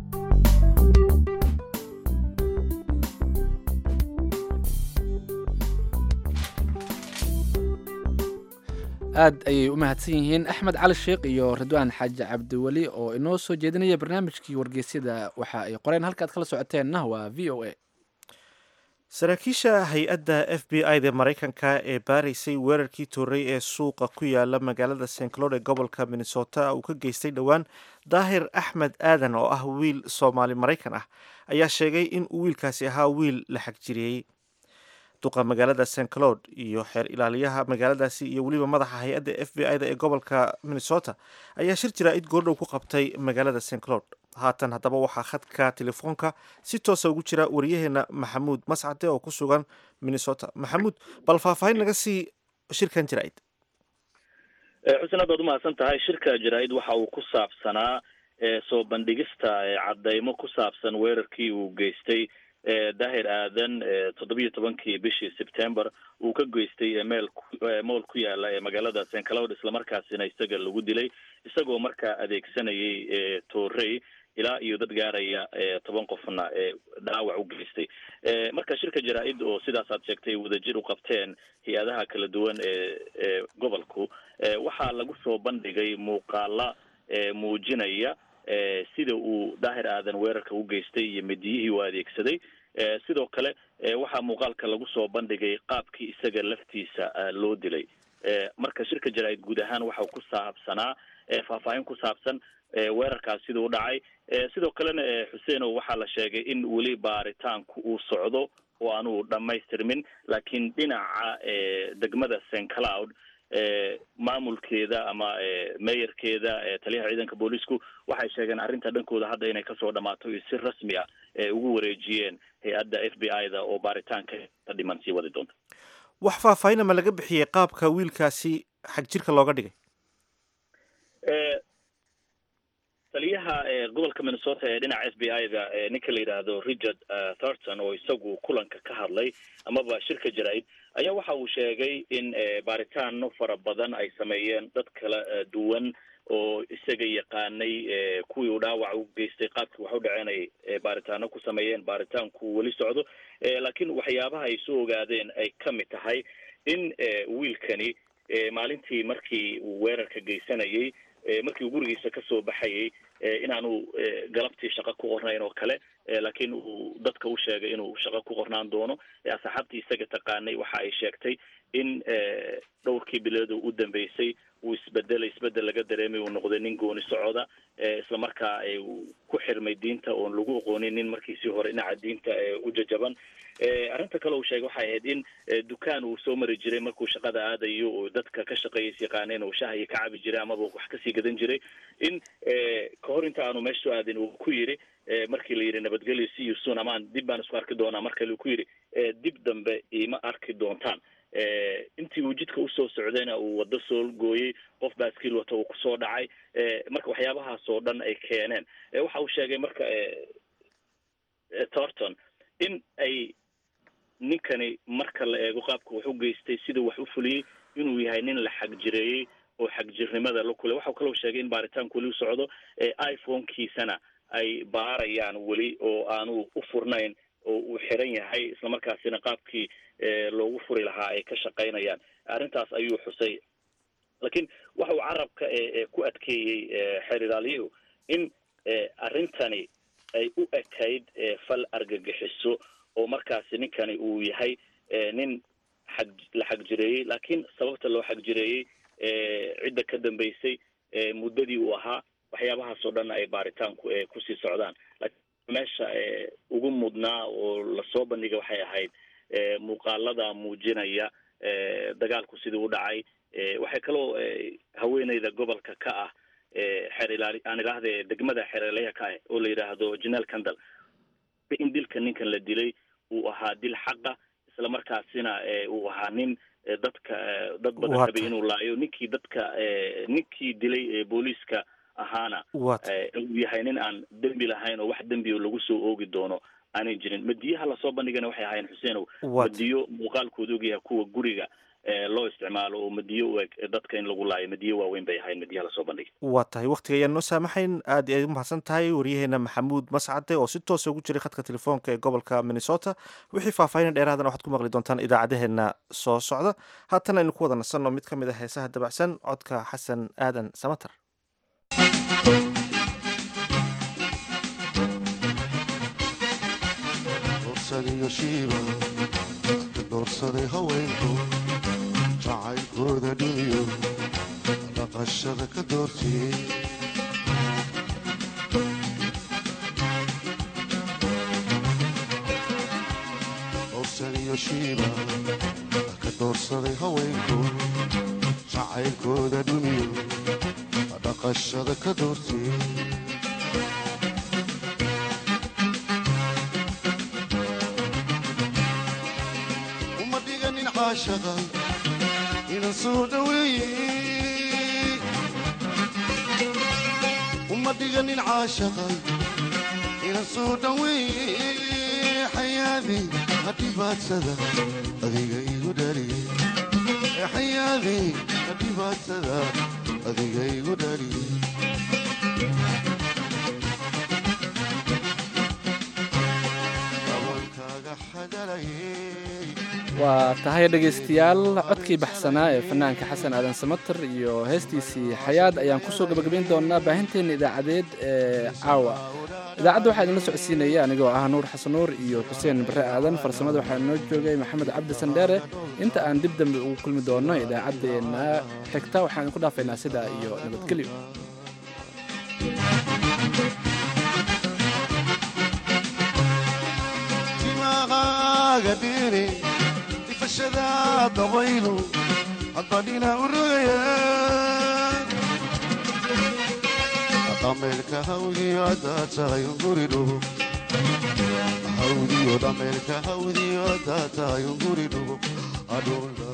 aad ayay u mahadsan yihiin Axmed Cali Sheekh iyo Ridwaan Xaaji Cabdiweli oo inoo soo jeedinaya barnaamijkii wargeysyada. waxa ay qoreen halkaad kala socoteenna waa VOA. saraakiisha hay-adda FBI-da Maraykanka ee baaraysay weerarkii tooray ee suuqa ku yaala magaalada St. Cloud ee gobolka Minnesota uu ka geystay dhowaan Daahir Axmed Aadan oo ah wiil Soomaali Maraykan ah ayaa sheegay in uu wiilkaasi ahaa wiil la xagjiriyey. duqa magaalada St. Cloud iyo xeer ilaaliyaha magaaladaasi iyo weliba madaxa hay-adda FBI-da ee gobolka Minnesota ayaa shir jaraa'id goordhow ku qabtay magaalada St. Cloud. haatan haddaba waxaa khadka telefoonka si toosa ugu jira wariyaheena Maxamuud Mascade oo ku sugan Minnesota. Maxamuud, bal faahfaahin naga sii shirkan jaraa'id. xuseen aad u mahadsan tahay. shirka jaraa'id waxa uu ku saabsanaa soo bandhigista cadeymo ku saabsan weerarkii uu geystay Daahir Aadan 17 bishii September uu ka geystay meel ku yaala magaalada St. Cloud isla markaasina isaga lagu dilay isagoo markaa adeegsanayay toorey ilaa iyo dad gaaraya 10 qofna dhaawac u geystay. marka shirka jaraa'id oo sidaas aad sheegtay wadajir u qabteen hay-adaha kala duwan ee gobolku waxaa lagu soo bandhigay muuqaala muujinaya sida uu Daahir Aadan weerarka u geystay iyo midiyihii uu adeegsaday sidoo kale waxaa muuqaalka lagu soo bandhigay qaabkii isaga laftiisa loo dilay marka shirka jaraa'id guud ahaan waxaa ku saabsanaa faahfaahin ku saabsan weerarkaas siduu dhacay sidoo kalena xuseenow waxaa la sheegay in weli baaritaanku uu socdo oo aanu dhammaystirmin laakiin dhinaca degmada St Cloud maamulkeeda ama mayorkeeda taliyaha ciidanka booliisku waxay sheegeen arrinta dhankooda hadda inay kasoo dhamaato iyo si rasmi ah ugu wareejiyeen hay-adda FBI-da oo baaritaanka dhiman sii wadi doonta wax faahfaahin ma laga bixiyey qaabka wiilkaasi xag jirka looga dhigay taliyaha gobolka Minnesota ee dhinaca FBI-da ninka la yiraahdo Richard Thornton oo isagu kulanka ka hadlay amaba shirka jaraa'id ayaa waxa uu sheegay in baaritaano fara badan ay sameeyeen dad kala duwan oo isaga yaqaanay kuwii uu dhaawac u geystay qaabkii wax u dhaceenay baaritaano ku sameeyeen baaritaanku weli socdo laakiin waxyaabaha ay soo ogaadeen ay ka mid tahay in wiilkani maalintii markii uu weerarka geysanayay markii uu gurigiisa ka soo baxayay inaanu galabtii shaqo ku qornayn oo kale laakiin uu dadka u sheegay inuu shaqo ku qornaan doono asxaabtii isaga taqaanay waxa ay sheegtay in dhowrkii bilood u dambeysay uu isbedel laga dareemay uu noqday nin gooni socda isla markaa ku xirmay diinta oo lagu aqoonin nin markiisii hore dhinaca diinta u jajaban arrinta kale uu sheegay waxay ahayd in dukaan uu soo mari jiray markuu shaqada aadayo oo dadka ka shaqeeyay yaqaaneen oo shaahi ka cabi jiray ama wax ka sii gadan jiray in ka hor inta aanu meesha aadin uu ku yiri markii la yiri nabadgelyo see you soon amaan dib baan isku arki doonaa markii uu ku yiri dib dambe ima arki doontaan intii uu jidka u soo socdayna uu wada soo gooyay qof baaskiil wata uu ku soo dhacay marka waxyaabahaas oo dhan ay keeneen waxa uu sheegay marka Thornton in ay ninkani marka la eego qaabka wax u geystay sida wax u fuliyay inuu yahay nin la xag jireeyay oo xag jirnimada la kulay waxa kale oo sheegay in baaritaanku weli socdo iPhone-kiisana ay baarayaan weli oo aanu u furnayn oo uu xiran yahay isla markaasina qaabkii loogu furi lahaa ay ka shaqaynayaan arrintaas ayuu xusay laakiin waxa uu carabka ku adkeeyay xiriiraaliyuhu in arrintani ay u ekayd fal argagixiso oo markaasi ninkani uu yahay nin la xag jireeyay laakiin sababta loo xag jireeyay cidda ka dambeysay muddadii uu ahaa waxyaabahaas oo dhan ay baaritaanku kusii socdaan meesha ugu mudnaa oo lasoo bandhigay waxay ahayd muuqaalada muujinaya dagaalku sidii u dhacay waxay kaloo haweeneyda gobolka ka ah aan idhaahde degmada xereeleya ka ah oo la yidhaahdo Janelle Kendall in dilka ninkan la dilay uu ahaa dil xaqa isla markaasina uu ahaa nin dad badan rabay inuu laayo ninkii dilay booliiska ahaana uu yahay nin aan dembi lahayn oo wax dembi oo lagu soo oogi doono aanay jirin madiyaha lasoo bandhigana waxay ahaayeen xuseenow madiyo muuqaalkooda ogyahay kuwa guriga loo isticmaalo oo madiyo u eg dadka in lagu laayo madiyo waaweyn bay ahayn madiyaha lasoo bandhigay waa tahay waqtiga ayaan noo saamaxayn aad ay umahadsan tahay waryaheena maxamuud mascade oo si toosa ugu jiray khadka telefoonka ee gobolka Minnesota wixii faahfaahin dheeraadana waxaad ku maqli doontaan idaacadaheena soo socda haatan aynu ku wada nasanno mid ka mid ah heesaha dabacsan codka xasan aadan samatar doorsaday haweenku jacaylkooda dhimiyo dhaqashada ka doortiyey doorsan iyo shiiba ka doorsaday haweenku jacaylkooda dhimiyo dhaqashada ka doortiyey عاشقا إلى صودوي وما دقني العاشقا إلى صودوي حياتي هتبات سدا أذيقا يقدري حياتي هتبات سدا أذيقا يقدري أولكا قحد لي waa tahay dhegaystayaal codkii baxsanaa ee fanaanka xasan aadan samater iyo heestiisii xayaad ayaan kusoo gabagabayn doonaa baahinteena idaacadeed ee caawa idaacadda waxaa idinla socodsiinaya anigoo ah nuur xasan nuur iyo xuseen bare aadan farsamada waxaa inoo joogay maxamed cabdi sandheere inta aan dib dambe ugu kulmi doono idaacaddeenna xigta waxaan idinku dhaafaynaa sidaa iyo nabadgelyo gadiri ifashada dabaylu hadbadhina urugaya dhameelka hawdiyo haddaad tahay unguri dhugo hawdiyo dhameelka hawdiyo haddaad tahay unguri dhugo adhuul